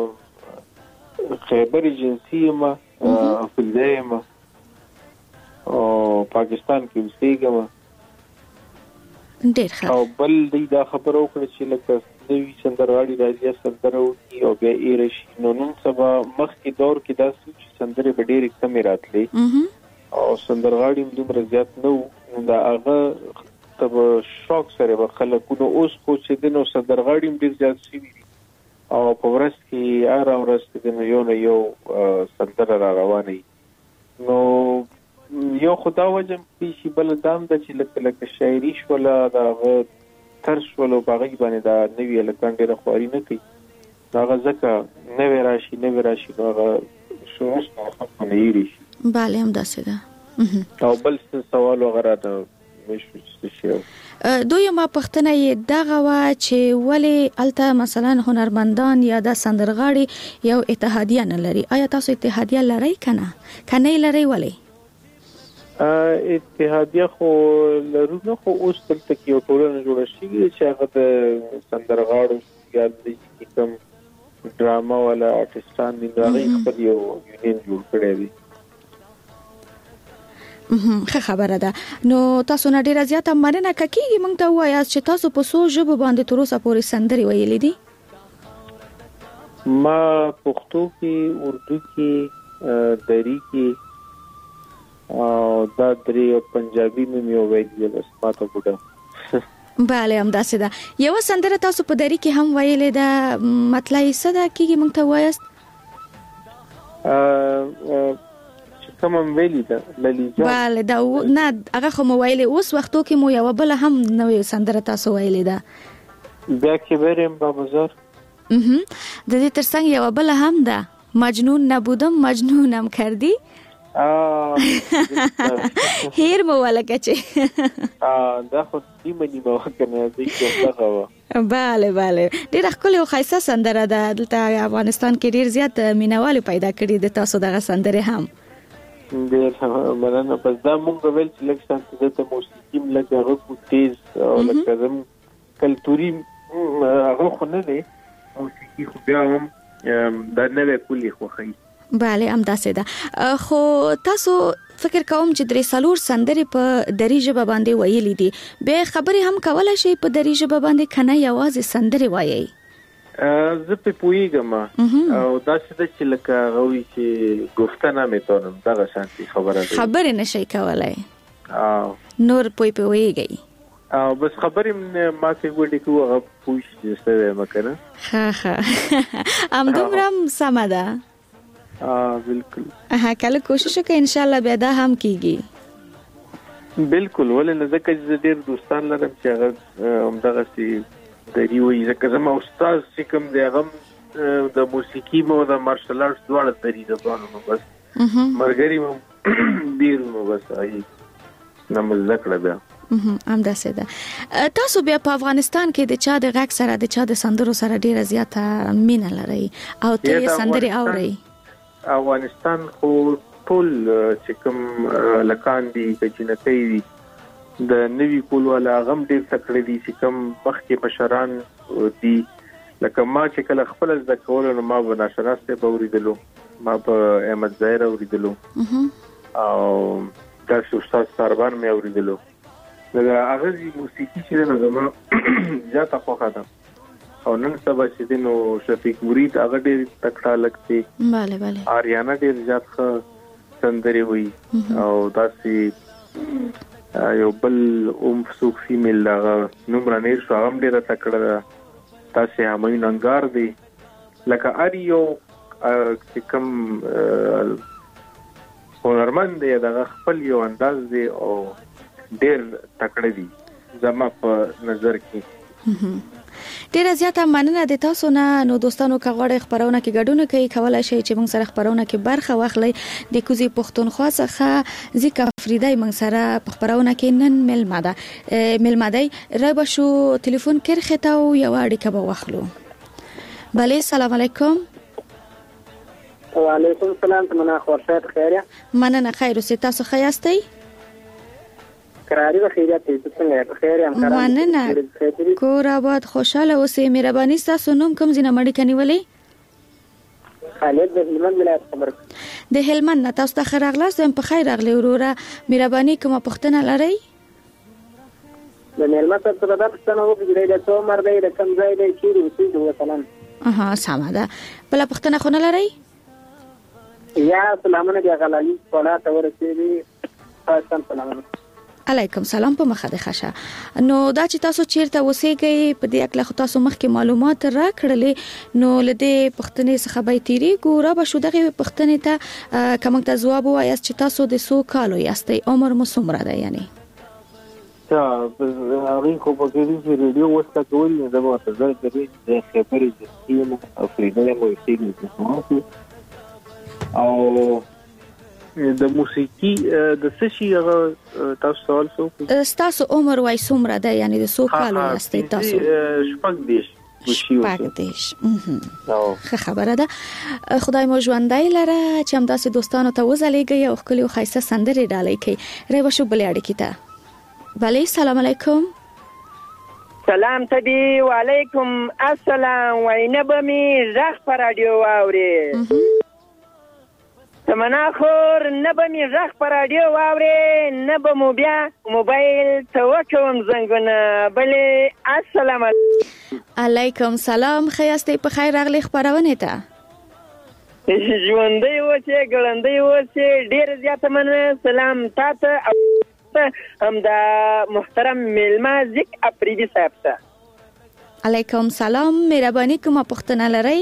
خیبر ایجنسی ما فلدای ما او پاکستان کې اوسېږم ډېر ښه او بل دا خبرو کړ چې لکه دوی سندرغاړي راځي سندرو او بیا ایرشي نن سبا مخکې دور کې دا سندرې په ډېر کم راتلې او سندرغاړي دومره زیات نو دا هغه تب شوق سره خلکو اوس خو چې د نو سندرغاړي ډېر زیات شي او په ورځ کې ورځ کې یو سندره را روانه نو یو خدا وجم پیشي بل دام د چې لکه شاعري شولا دا ترش ولو باغی باندې دا نوی لکان ډیره خواري نه کوي دا ځکه نوی راشي دا شوش په نېری شي bale هم داسې ده او بل سوال وغیرہ دا مشو شي دوی ما پښتنه یې دغه وا چې ولی الته مثلا هنرمندان یا د سندرغاړي یو اتحادیه نه لري آیا تاسو اتحادیه لرئ کنه لرئ ولی اتحادیه خو لرونه خو اوس تلته کې یو ټولنه جوړه شوې چې هغه د سندرغاړو یا د کوم ډراما ولا آرټستان دی هغه خپل یو یونین جوړ کړی دی خبره ده نو تاسو نه ډیره زیاته مننه کوي موږ ته وایي چې تاسو په څو ژبو باندې تر اوسه پورې سندري ویلې دي ما پښتو کې اردو کې دری کې او دا درې پنجابي مې یو ویلې بس ماته ګډه bale هم داسې ده یو سندره تاسو په دری کې هم ویلې ده مطلب یې څه ده کیږي موږ ته وایست کوم ویلې ده للیجا bale دا نه هغه خو مو ویلې اوس وختو کې مو یو بل هم نوې سندره تاسو ویلې ده بیا کې بریم بازار د دې ترڅنګ یو بل هم ده مجنون نبودم مجنونم کردی هیر مو ولکه چې دا خو دې منی مو کنه دې کومه bale ډېر ښکلی او ښایسته سندره ده دلته افغانستان کې ډېر زیات مینوال پیدا کړي د تاسو دغه سندره هم ډېر مننه پس دا موږ ویل چې لکه څنګه د موسیقي لکه هغه تیز او لکه زم کلتوري هغه خو نه دی موسیقي خو بیا هم دا نه کولی خو خي bale هم داسې ده خو تاسو فکر کوم چې درې سالور سندري په دری ژبه باندې ویلې دي به خبري هم کولای شي په دری ژبه باندې کنه یوازې سندري وایي زه په پویګم او دا چې لکه غوي چې گفتنه میتونم دا شانتي خبره نشي کولای نور پویږي او بس خبرې ما څه وړي کوه پوښ څه مکنه ها ام دومره سماده بالکل کله کوشش وکړئ ان شاء الله بیا دا هم کیږي بالکل ولې نه ځکه چې ډېر دوستان لرم چې هغه همدغه سي دری وي ځکه زما استاد چې کوم دی هغه د موسیقي مو د مارشل آرټس دواړه دری د ځوانو بس مرګري مو ډیر مو بس آی نماز ذکر بیا هم داسې ده تاسو بیا په افغانستان کې د چا د غږ سره د چا د سندرو سره ډیره زیاته مینه لري او ته سندري اوري افغانستان خو ټول چې کوم لکان دي کچنتي دي د نوی کول ولا غم ډیر تکړه دي چې کوم وخت کې مشران دي لکه ما چې کله خپل زده کول نو ما به ناشناس ته اوریدلو، ما په احمد ظاهر اوریدلو او تاسو استاد سربان مې اوریدلو. دا هغه موسیقي چې نو زما زیاته خوښه ده. او نن سبا چې نو شفیق مرید هغه ډېر تکړه لګتي. bale bale. آریانا ډېر زیات ښه سندري وي او داسې یو بل څوک فیمیل هغه نوم رانیر شو هغه ډېره تکړه ده. داسې همایون انګار دی لکه هر یو چې کوم هنرمند دی دغه خپل یو انداز دی او ډېر تکړه دي زما په نظر کې. ډیره زیاته مننه د تاسو نه. نو دوستانو که غواړئ خبرونه کې ګډون کوي کولای شئ چې موږ سره خبرونه کې برخه واخلئ. د کوزي پښتونخوا څخه ځکه فریدای موږ سره په خبرونه کې نن ملمه دی رابه شو ټلیفون کرخه ته او یو اړیکه به واخلو. بله سلام علیکم. وعلیکم السلام. تمنا خورشید خیریه. مننه خیر اوسئ. تاسو ښه یاستئ؟ قراری و خیریت دی. څنګه خیر یم؟ مننه. کور آباد خوشاله اوسئ. مهرباني تاسو نوم کوم ځای نه مړی کنیولې؟ خالد د هلمند ولایت خبر. د هلمند نه تاسو ته خیر اغلاست. په خیر اغلی وروره. مهرباني کومه پوښتنه لرئ؟ د هلمند څخه د پښتنو وګړي د څو مر دی د کوم ځای دی چې اوسېږي مثلا. سمه ده. بل پوښتنه خو نه لرئ؟ یا سلامونه دی غلالي صلات ورسېږي. تاسو سلامونه. علیکم سلام. په مخه د خشه. نو دا چې تاسو چیرته اوسېږئ په دې اکله خو تاسو مخکې معلومات راکړلې نو لدې پښتنې څخه به تیریږو را به شو دغه پښتنې ته کوم ته جواب وایاست چې تاسو د څو کالو یاستئ؟ عمر مو څومره دی یعنی؟ هغه خو په کې چې ریډیو وسته کول نه د واسه ځای کوي د خبرې د سیم او فریډم او سیګنال او د موسیقي د څه شي هغه تاسو سوال سو تاسو عمر وای څومره دی یعنی د څو کالو یاستئ تاسو؟ شپږ دیش. ښه خبره ده. خدای مو ژوندی لره چې همداسې دوستانو ته وځلیږئ او ښکلي او ښایسته سندرې ډالۍ کړئ. رایو شو بلې اړیکې ته. بله سلام علیکم. سلام تدی وعلیکم السلام. وینه به می غږ په راډیو واوري. تمنا خور نه به می غږ په راډیو واوري نه به مو بیا موبایل ته وکوم زنګونه. بلې السلام علیکم سلام. ښه یاستئ؟ په خیر راغلئ خپرونې ته. ژوندی اوسئ ګړندی اوسئ. ډېره زیاته مننه. سلام تاته او هم د محترم میلمه ذک افریدي صاحب ته. علیکم سلام. مهرباني کومه پوښتنه لرئ؟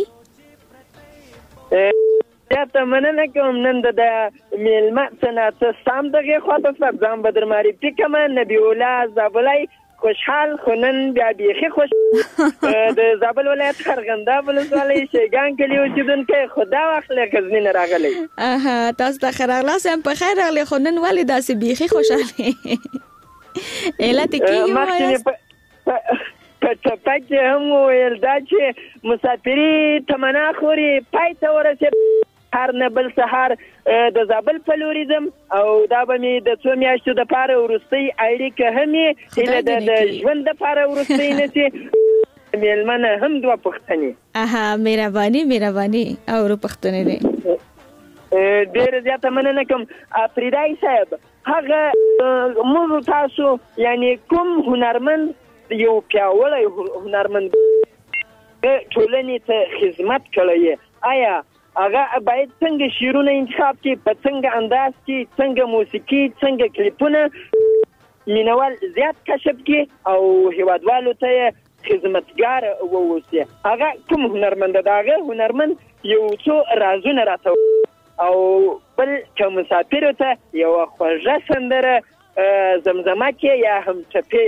زیاته مننه کوم. نن د میلمه څخه ته سم دغه خواته صاحب ځان به در معرفي کوم. نبی الله زابلای خوشحال خونن بیا بیخي خوش د زابل ولایت خرغنده ولسوالۍ شیګان کلی اوسیدونکي خدا واخلې غزنی نه راغلی. تاسو ته خیر راغلاست. په خیر راغلی. خونن ولې داسې بیخي خوشاله علت کیږي وایي په ټپک هم ویل دا چې مسافری تمنا خوري پای ته ورسې هر نه بل سهار د زابل په لوریزم او دا به می د څو میاشتو د پاره ورستي اړیکه همي د ژوند د پاره ورستي نشي. میلمنه هم دوه پښتني. مهرباني او پښتني دي. ډېر زیاته مننه کوم. افریدای صاحب هغه موږ تاسو یعنی کوم هنرمند یو پیاوړی هنرمند ټولنې ته خدمت کړی آیا هغه باید څنګه شعرونه انتخاب کړي په څنګه انداز کې څنګه موسیقي څنګه کلیپونه مینوال زیات کشف کړي او هیوادوالو ته خدمتګار ووسي. هغه کوم هنرمند ده؟ هغه هنرمند یو څو رازونه راته او بل کوم مسافر ته یو خوږه سندره زمزمه کې یا هم چپې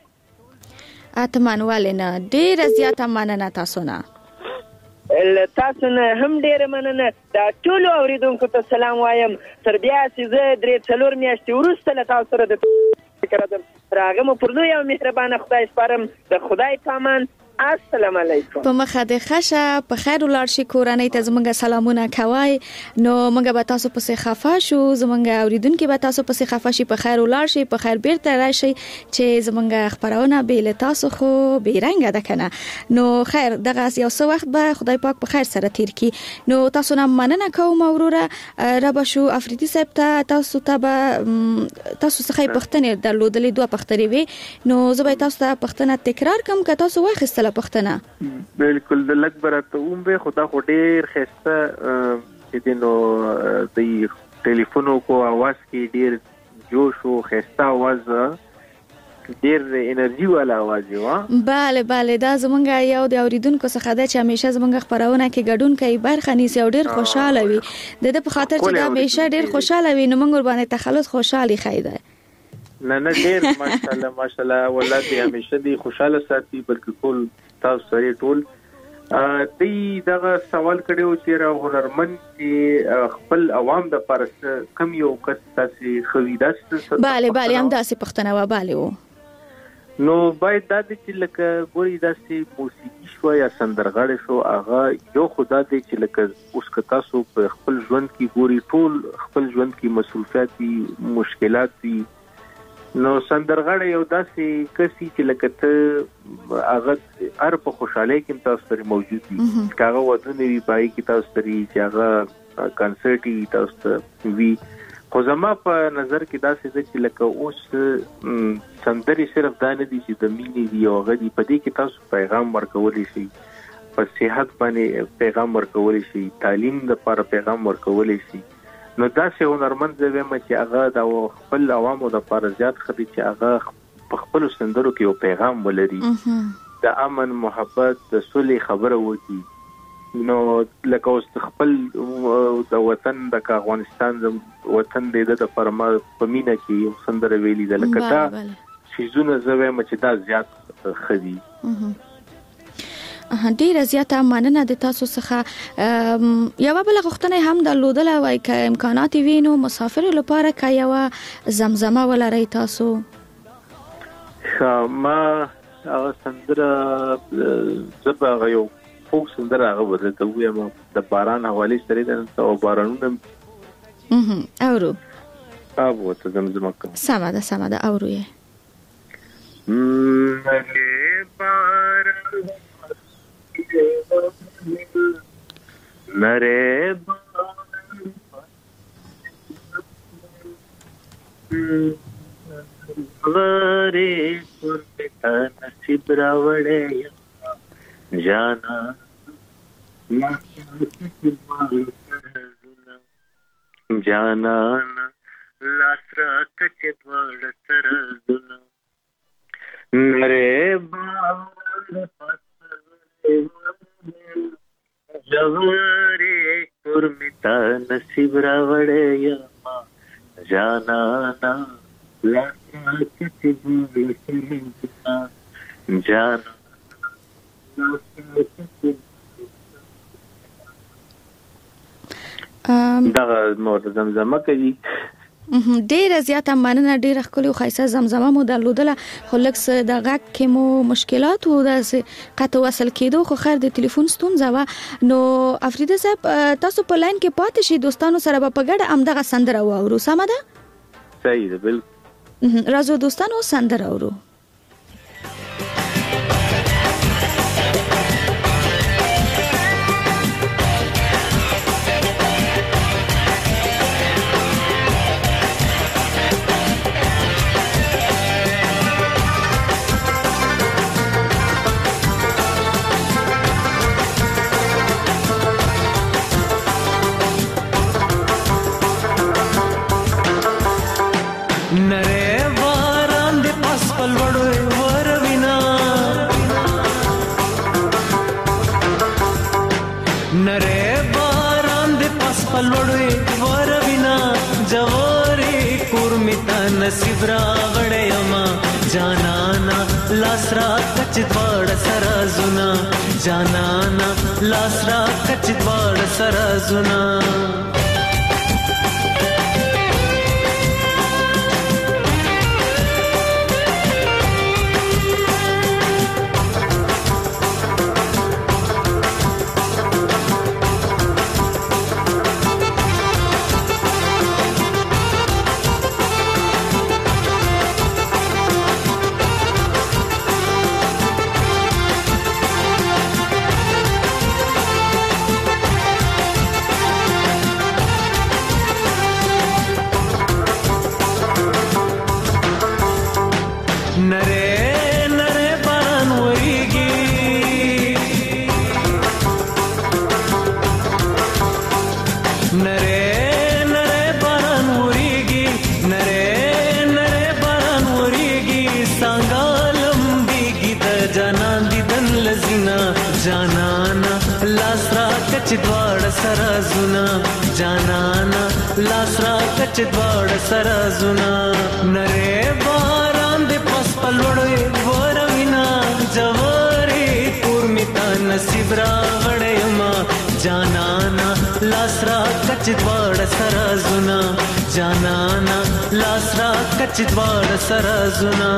اتمن ولنه. ډیره زیاته مننه تاسو نه. تاسو نه هم ډیره مننه. دا ټول اوریدونکو ته سلام وایم. تر بیا چې زه 3-4 میاشتې وروسته له تاسو سره د فکر ادم راغم پر دوی او مهربانه خدای سپارم. د خدای پامان السلام علیکم. په مخه د خشه په خیر ولر شي کورنۍ ته زمونږ سلامونه کوي. نو مونږ به تاسو پسې خفه شو، زمونږ اوریدونکو به تاسو پسې خفه شي. په خیر ولر شي، په خیر بیرته راشي چې زمونږ خبرونه به له تاسو خو بیرنګ ده کنه. نو خیر دغه یو څه وخت به خدای پاک په خیر سره تیر کی. نو تاسو نه مننه کوم وروره رب شو افریدي صاحب ته تاسو څخه پښتنه درلودلې دوه پښتنې وي. نو زه به تاسو ته پښتنه تکرار کوم که تاسو واخیستل پښتنه. بالکل د لګ برته اوم به خدا خو ډیر خسته چې نو د ټلیفون کو आवाज کې ډیر جوش او خسته आवाज ډیر انرژي والا आवाज و. bale دا زمونږ یو د اوریدونکو څخه ده چې همیشه زمونږ خبرونه کې ګډون کوي برخه نیسي او ډیر خوشاله وي. د په خاطر چې دا همیشه ډیر خوشاله وي نو موږ باندې تخلص خوشالي خیده. نه ډیر ماشاءالله ولادي همیشه دي خوشاله ساتي بلکې ټول تاسو سره ټول دې دغه سوال کړو چې را هنرمند چې خپل عوام د پرست کم یو کس تاسو خویداست. bale هم داسې پښتنه و bale و. نو باید دا چې لکه ګوري داسې موسیقي شو یا سندرغاړي شو هغه یو خدا دې چې لکه اوس که تاسو په خپل ژوند کې ګوري ټول خپل ژوند کې مسؤلیت دي مشکلات دي. نو سندرغاړي یو داسې کسي چې لکه ته هغه هر په خوشاله کې تاسو سره موجود دي. کاغه ودونه وی پای کې تاسو سره چې هغه کنسرټي تاسو وی. خو زما په نظر کې داسې ده چې لکه اوس سندري صرف دا نه دي چې د مینې دی او غدي په دې کې تاسو پیغام ورکولی شي، په صحت باندې پیغام ورکولی شي، تعلیم لپاره پیغام ورکولی شي. نو داسې هنرمند زویم چې هغه د خپل عوامو لپاره زیات خدي چې هغه په خپل سندرو کې یو پیغام ولري د امن محبت د صلح خبره وکړي. نو لکه اوس خپل د وطن د افغانستان د وطن د فرما په مینا کې سندره ویلي ده لکه دا شیزونه زویم چې دا زیات خدي. ډیره زیاته مننه د تاسو څخه. یو بل غوښتنه هم درلودله وای که امکانات وینو مسافر لپاره که یو زمزمه ولرئ تاسو. ما هغه سندره زبا یو فوق سندره هغه ورته وایم د باران حواله سره د او بارانونه اورو او ته زمزمه کوم. سمه ده اورو یې. نره غری پرتا نصیب راوړې جانا جانا لاسرا کچ دوړ سرزنا نره جوړې پرتا نصیب راوړې یا جانا نا لاسرا کچ دوړ سرزنا جانا دا مور زمزمه کوي. ډیره زیاته مننه. ډیره ښکلې او ښایسته زمزمه مو درلودله خو لږ څه د غږ کې مو مشکلات و داسې قطع وصل کېدو خو خیر د تلیفون ستونزه وه. نو افریده صاحب تاسو په لاین کې پاتې شئ دوستانو سره به په ګډه همدغه سندره واورو. سمه ده؟ صحیح ده بالکل. راځو دوستانو سندره اورو. نصیب راغړې یما جانانا لاس را کچ دواړ سره زنا جانانا لاس را کچ دواړ سره زنا کچ دواړه سره زونه جانانا لاس را کچ دواړه سره زونه نره باران دې پس پلوړې وروینا جوړې پور میتا نصیب را غړې ما جانانا لاس را کچ دواړه سره زونه جانانا لاس را کچ دواړه سره زونه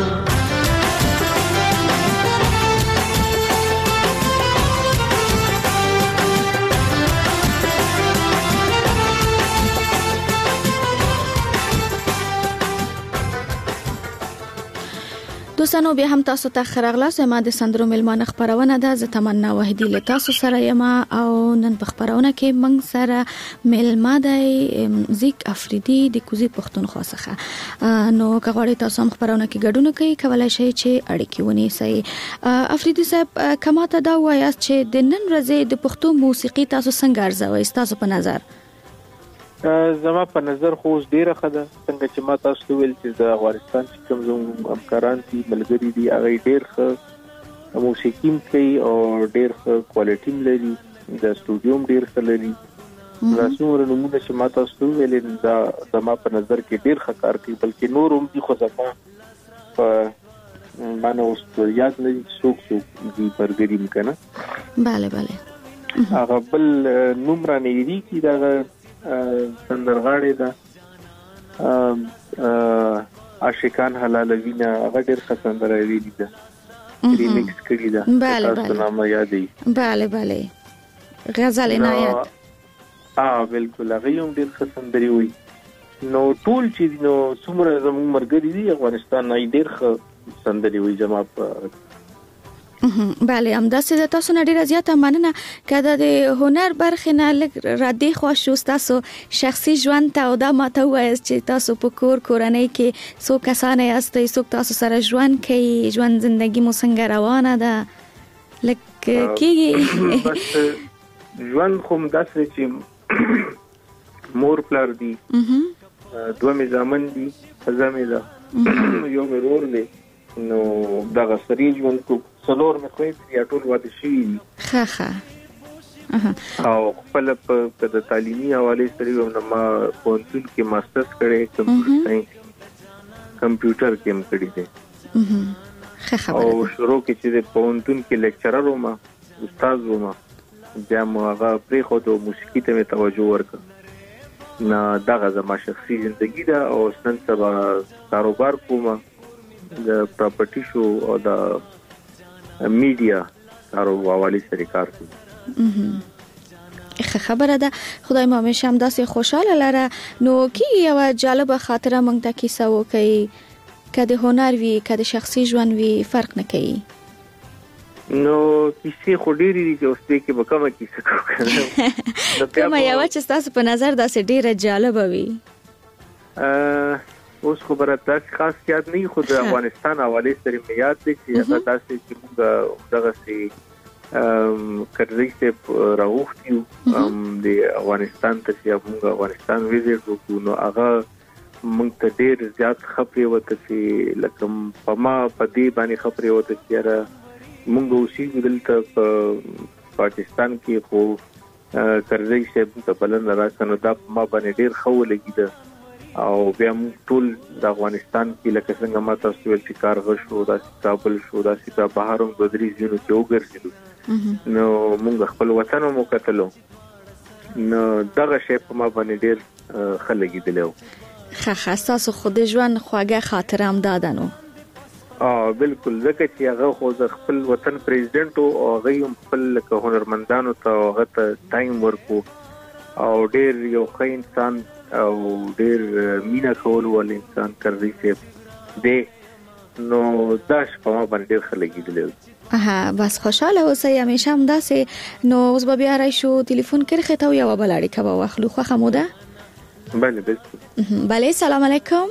دوستانو بیا هم تاسو ته خراغلاس ما د سندرو ملمانه خبرونه ده زه تمنا وحیدی له تاسو سره یم او نن په خبرونه کې موږ سره ملما دی زیک افریدي د کوزي پښتونخوا څخه نو کغړی تاسو هم خبرونه کې ګډون کوي کولای شئ چې اړیکې ونیسئ افریدي صاحب کماته دا وایاست چې د نن ورځې د پښتو موسیقي تاسو څنګه ارزوئ تاسو په نظر زما په نظر خو ډیره خده څنګه چې ما تاسو ویل چې د افغانستان چې کوم زموږ همکاران دي ملګري دي هغه ډیر ښه موسیقي کوي او ډیر ښه کوالټي لري د سټوډیوم ډیر ښه لري رسوم نمونه چې ما تاسو ویل دا زما په نظر کې ډیر ښه کار کوي بلکې نور هم دي خو ځکه په باندې اوس یاد نه څوک دي برګري مکنه bale هغه بل نمبر نه دی کی دا سندرغاړي دا عاشقان حلالوینا هغه ډېر ښه سندره ویلي ده ریمیکس کړی ده تاسو نامه یادې bale غزل عنایت بالکل هغه هم ډېر ښه سندري وي نو ټول چې نو څومره زموږ مرګري دي افغانستان نه ډېر ښه سندري وي جما په bale همداسې د تاسو نه ډیره زیاته مننه کله د هنر برخې نه لږ را دي خوښ تاسو شخصي ژوند ته او دا ماته وایي چې تاسو په کورنۍ کې څو کسان یاستئ څوک تاسو سره ژوند کوي ژوند ژوندۍ مو څنګه روانه ده لکه کېږي ژوند خو داسې چې مور پلار دي دوه مې زامن دي ښځه مې ده یو مې ورور دی نو دغه سری ژوند کو څلور مې خوې یا ټول واده شي ښه او خپل په د تعلیمي حواله سره نو ما پونتون کې ماسترز کړې کمپیوټر کې هم کړی دی او شروع کې چې پونتون کې لیکچرر وم استاد وم بیا مو هغه پرې خو د موسیقي ته توجه ورکړ نه دغه زما شخصي ژوندۍ ده او نن سبا کاروبار کوم د پراپرټي شو او د میډیا حواله سره کار کوي خبره ده خدای مو همیشه هم داسې خوشاله لره نو کی یو جالبه خاطره مونږ ته کیسه وکړي کله هنر وی کله شخصي ژوند وی فرق نه کوي نو کیسه خو ډېری دي چې اوس دې کې به کومه کیسه کوم کومه یو چې تاسو په نظر داسې ډیره جالبه وي اوس خبره تاسو خاص یاد نه خو د افغانستان حواله سره مې یاد دي چې هغه تاسو چې موږ دغه سي کړی چې راوختیو د افغانستان ته چې موږ افغانستان ویزیټ وکړو نو هغه موږ ته ډېر زیات خبرې وته چې لکه په ما په دې باندې خبرې وته چې موږ اوسې دلته په پاکستان کې خو کړی چې په بلن راځنه دا ما باندې ډېر خو لګیده او بیا موږ ټول د افغانستان کې لکه څنګه ما تاسو ویل چې کارغه شو د کابل شو د سیتا بهارم بدري زینو کې وګرځیدو نو موږ خپل وطن مو کتلو نو دغه شی په ما باندې ډېر خلګیدلو تاسو خود ژوند خواږه خاطره هم دادنو بالکل ځکه چې هغه خو خپل وطن پریزیدنت او هغه هم خپل هنرمندانو ته هغه ته ټایم ورکو او ډېر یو ښه انسان او ډېر مینا کول ول انسان کوي چې دې نو داش په ما باندې خلګیدل بس خوشاله اوسئ همیشه هم داسې نو اوس به بیا راشو ټلیفون کرخه ته یو بل اړیکه به واخلو خو خموده بله سلام علیکم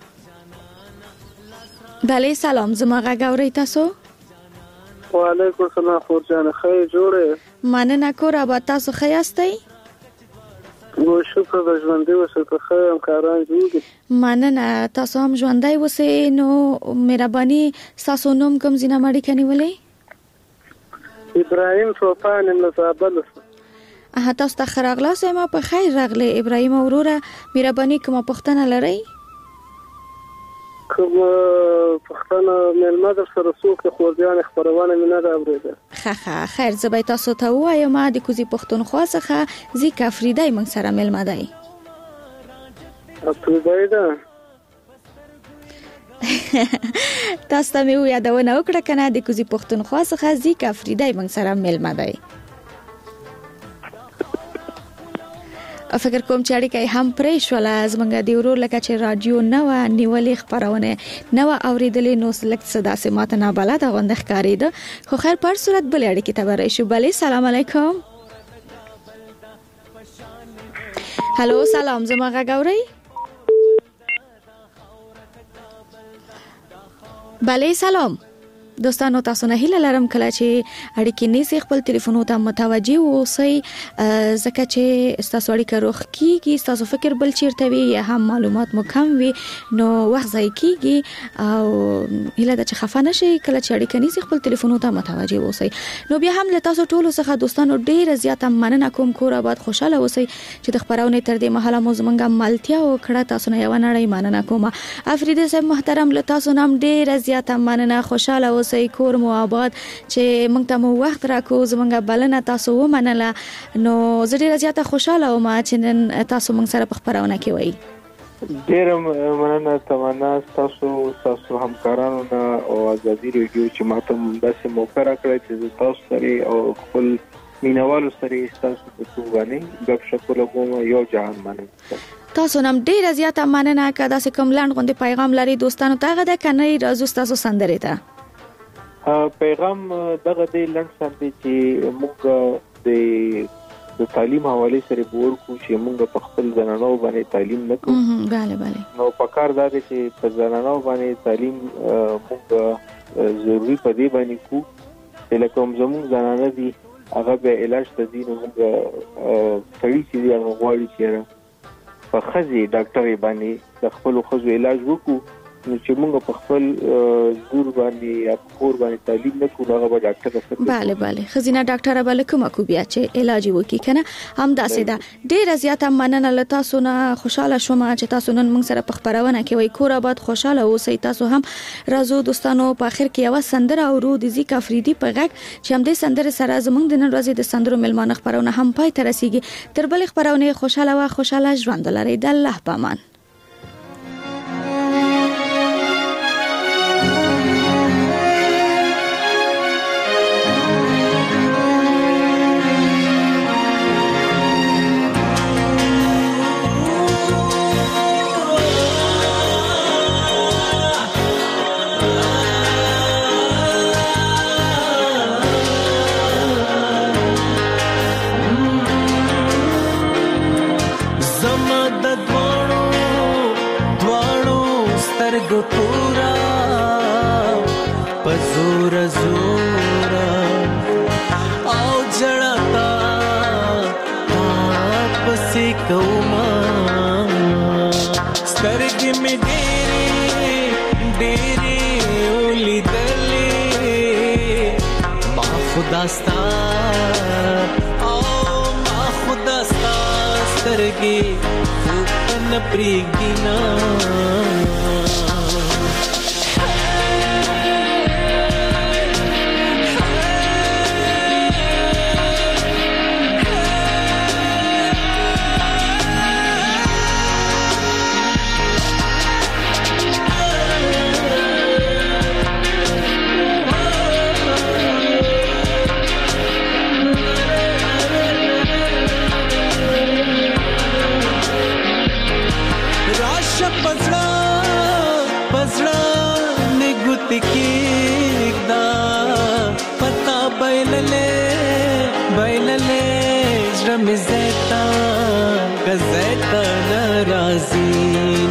بله سلام زما غاوري تاسو وعلیکم السلام خورجان خیر جوړه مننه کور ابا تاسو خیاستئ نو شکر د ژوندۍ اوسه په خیر کاران جوړ مننه تاسو هم ژوندۍ اوسئ نو مهرباني تاسو نوم کوم زینه مړی کني ولې ابراهیم چوپان له زابل تاسو ته خراغلاس ما په خیر راغله ابراهیم وروره مهرباني کومه پوښتنه لرئ کوم پښتنه ملما در سره څوک خوځيان خبرونه مینه دا اوریده خه خیر زبې تاسو ته وایم ما د کوزي پښتونخوا څخه زیکا فریدای من سره ملما دی افریدای ده تاسو ته مې یادونه وکړه کنه د کوزي پښتونخوا څخه زیکا فریدای من سره ملما دی فکر کوم چې اړیکه هم پرې شول زمونږ د ورور لکه چې رادیو نو نیولې خبرونه نو اوریدلې نو سلکت صدا سمات نه بلد غوند ښکارید خو خیر پر صورت بل اړیکه ته ورې شو بلې سلام علیکم هالو سلام زما غاوري بلې سلام دوستانو تاسو نه هیله لرم کله چې اړیکې نيسي خپل ټلیفون ته متوجي اوسئ ځکه چې تاسو اړیکه روخ کیږي تاسو فکر بل چیرته وي یا هم معلومات مو کم وي نو وخت ځای کیږي او هیله د چې خفه نشي کله چې اړیکه نيسي خپل ټلیفون ته متوجي اوسئ نو بیا هم له تاسو ټولو څخه دوستانو ډیره زیاته مننه کوم کور آباد خوشاله اوسئ چې د خبرونه تر دې مهاله مو زمونږه ملتیا وکړه تاسو نه یو نړۍ مننه کوم افریدی صاحب محترم له تاسو نام ډیره زیاته مننه خوشاله سې کور مو آباد چې موږ ته مو وخت راکو زمونږه بلنه تاسو ومنله نو زه ډیره زیاته خوشاله وم چې نن تاسو موږ سره په خبرونه کې وای ډیره مننه تمنا تاسو همکارانو او ازادي ریډیو چې ماته داسې موقع راکړه چې تاسو سره او خپل مینوالو سره تاسو په توګه غږ شکل کوم یو جهان مننه تاسو نام ډیره زیاته مننه که داسې کوم لاند غوندې پیغام لري دوستانو ته غدا کنه راځو تاسو سندره ته پیغام دغه د لند سره چې موږ د تعلیم حواله سره ورکو چې موږ په خپل ځانانو باندې تعلیم نکوو bale نو پکار دا دی چې په ځانانو باندې تعلیم موږ ضروري په دې باندې کو چې لکه زموږ ځانانه دي هغه به علاج ته دي نو موږ سړي چې هغه غواړي چې په خزي ډاکټر باندې د خپل خزو علاج وکړو نو چې موږ په خپل زور باندې یا کور باندې تعلیم نه کوو هغه به ډاکټر سره bale خزینه ډاکټر بل کوم کو بیا چې علاج وکي کنه هم داسې ده ډیره زیاته مننه له تاسو نه خوشاله شوم چې تاسو نن موږ سره په خبرونه کې وای کور آباد خوشاله اوسئ تاسو هم راځو دوستانو په اخر کې یو سندره او رو د زیکا فریدی په غږ چې هم د سندره سره زمونږ د نن ورځې د سندرو ملمانه خبرونه هم پای ته رسیږي تر بل خبرونه خوشاله ژوند لري د الله پامان پورا پزور زورا او جڑتا آپ سے کوما سترگ میں ڈیرے اولی دلے ما خداستا او ما خداستا سترگی خوبن پریگینا کېږدا پتا بیللې زړه مې زیتا ناراضي